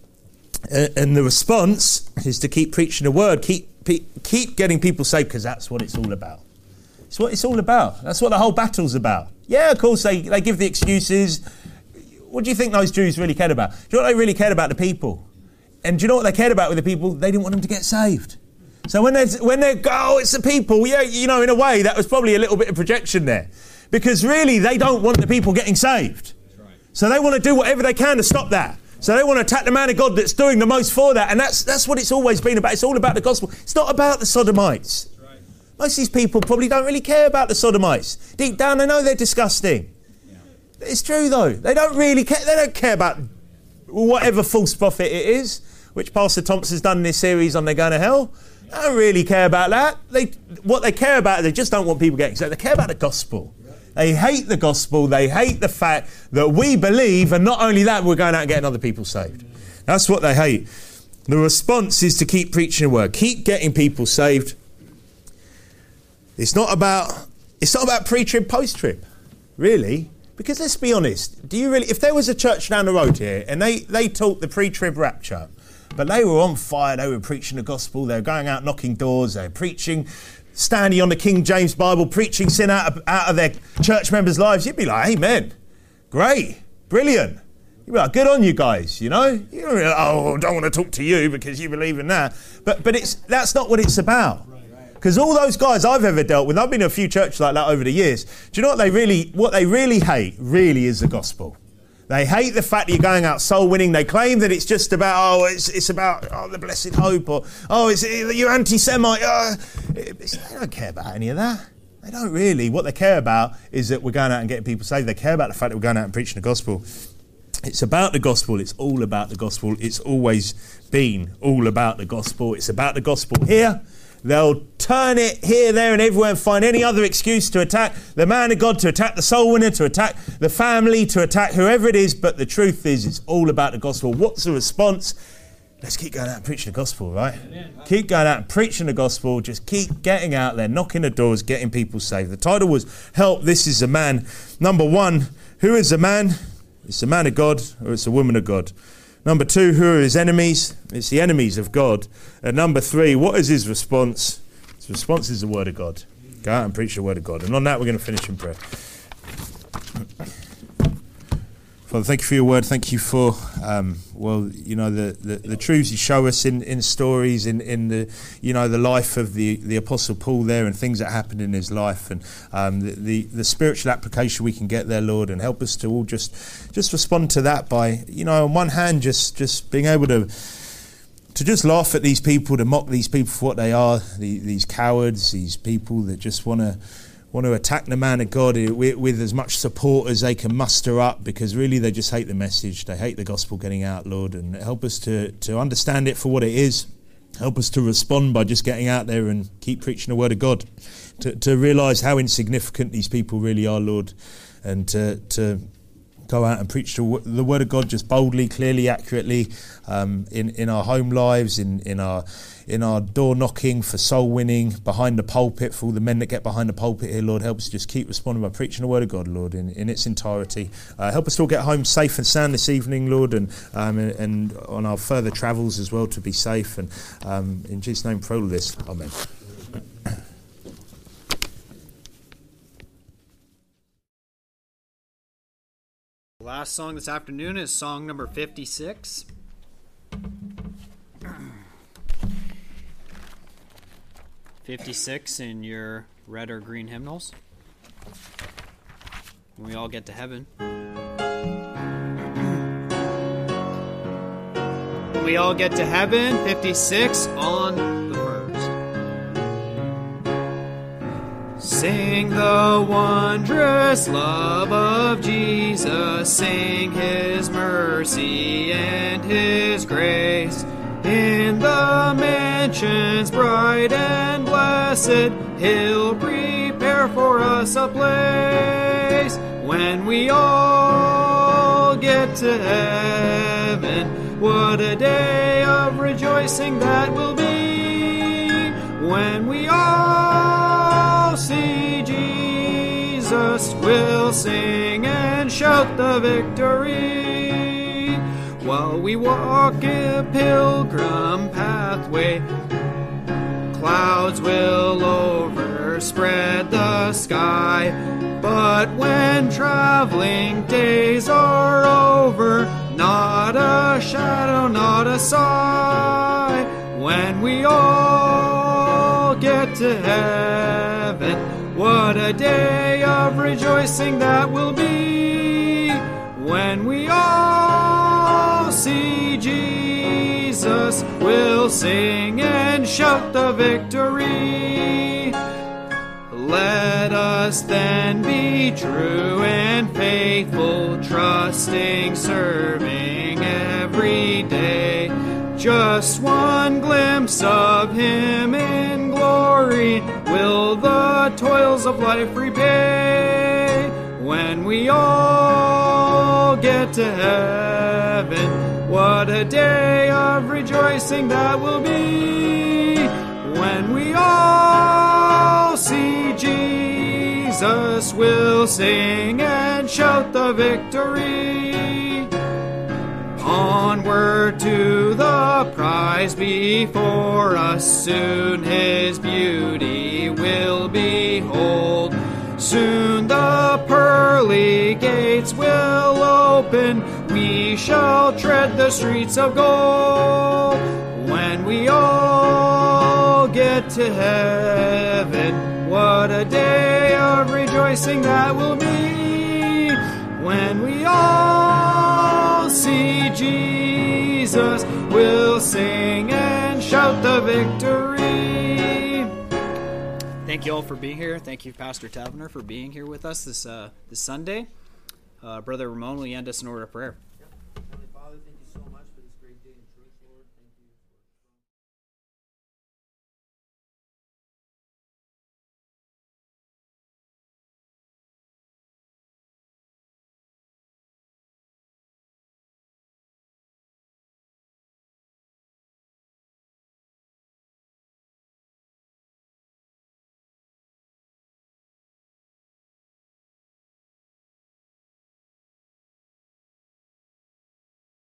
And the response is to keep preaching the word. Keep getting people saved, because that's what it's all about. It's what it's all about. That's what the whole battle's about. Yeah, of course, they give the excuses. What do you think those Jews really cared about? Do you know what they really cared about? The people. And do you know what they cared about with the people? They didn't want them to get saved. So when they go, it's the people. Yeah, in a way, that was probably a little bit of projection there. Because really, they don't want the people getting saved. So they want to do whatever they can to stop that. So they want to attack the man of God that's doing the most for that. And that's what it's always been about. It's all about the gospel. It's not about the Sodomites. Right. Most of these people probably don't really care about the Sodomites. Deep down, they know they're disgusting. Yeah. It's true, though. They don't really care. They don't care about whatever false prophet it is, which Pastor Thompson's done in this series on They're Going to Hell. They don't really care about that. What they care about, they just don't want people getting saved. They care about the gospel. They hate the gospel. They hate the fact that we believe, and not only that, we're going out and getting other people saved. That's what they hate. The response is to keep preaching the word. Keep getting people saved. It's not about pre-trib, post-trib, really. Because let's be honest, if there was a church down the road here and they taught the pre-trib rapture, but they were on fire, they were preaching the gospel, they were going out knocking doors, they were preaching, standing on the King James Bible, preaching sin out of their church members' lives, you'd be like, amen, great, brilliant. You'd be like, good on you guys, You don't be like, I don't want to talk to you because you believe in that. But that's not what it's about. Because all those guys I've ever dealt with, I've been in a few churches like that over the years. Do you know what they really hate? Really is the gospel. They hate the fact that you're going out soul winning. They claim that it's just about, it's about the blessed hope, or you're anti-Semite. They don't care about any of that. They don't really. What they care about is that we're going out and getting people saved. They care about the fact that we're going out and preaching the gospel. It's about the gospel. It's all about the gospel. It's always been all about the gospel. It's about the gospel here. They'll turn it here, there and everywhere and find any other excuse to attack the man of God, to attack the soul winner, to attack the family, to attack whoever it is. But the truth is, it's all about the gospel. What's the response? Let's keep going out and preaching the gospel, right? Amen. Keep going out and preaching the gospel. Just keep getting out there, knocking the doors, getting people saved. The title was Help, This is a Man. Number one, who is the man? It's the man of God, or it's the woman of God. Number two, who are his enemies? It's the enemies of God. And number three, what is his response? His response is the word of God. Go out and preach the word of God. And on that, we're going to finish in prayer. Father, thank you for your word. Thank you for, the truths you show us in stories, in the, the life of the Apostle Paul there and things that happened in his life, and the spiritual application we can get there, Lord, and help us to all just respond to that by, on one hand, just being able to just laugh at these people, to mock these people for what they are, these cowards, these people that just want to attack the man of God with as much support as they can muster up, because really they just hate the message, they hate the gospel getting out, Lord, and help us to understand it for what it is. Help us to respond by just getting out there and keep preaching the word of God, to realise how insignificant these people really are, Lord, and to go out and preach the word of God just boldly, clearly, accurately, in our home lives, in our door knocking for soul winning, behind the pulpit, for all the men that get behind the pulpit here, Lord. Help us just keep responding by preaching the word of God, Lord, in its entirety. Help us to all get home safe and sound this evening, Lord, and on our further travels as well, to be safe. And in Jesus' name, pray all this. Amen. The last song this afternoon is song number 56. 56 in your red or green hymnals. When we all get to heaven. When we all get to heaven, 56 on the first. Sing the wondrous love of Jesus, sing his mercy and his grace. In the mansions bright and blessed, he'll prepare for us a place. When we all get to heaven, what a day of rejoicing that will be. When we all see Jesus, we'll sing and shout the victory. While we walk a pilgrim pathway, clouds will overspread the sky. But when traveling days are over, not a shadow, not a sigh. When we all get to heaven, what a day of rejoicing that will be. When we all see Jesus, we'll sing and shout the victory. Let us then be true and faithful, trusting, serving every day. Just one glimpse of him in glory will the toils of life repay. When we all get to heaven, what a day of rejoicing that will be. When we all see Jesus, we'll sing and shout the victory. Onward to the prize before us, soon his beauty will behold. Soon the pearly gates will open, we shall tread the streets of gold. When we all get to heaven, what a day of rejoicing that will be. When we all see Jesus, we'll sing and shout the victory. Thank you all for being here. Thank you, Pastor Tavener, for being here with us this Sunday. Brother Ramon will end us in order of prayer.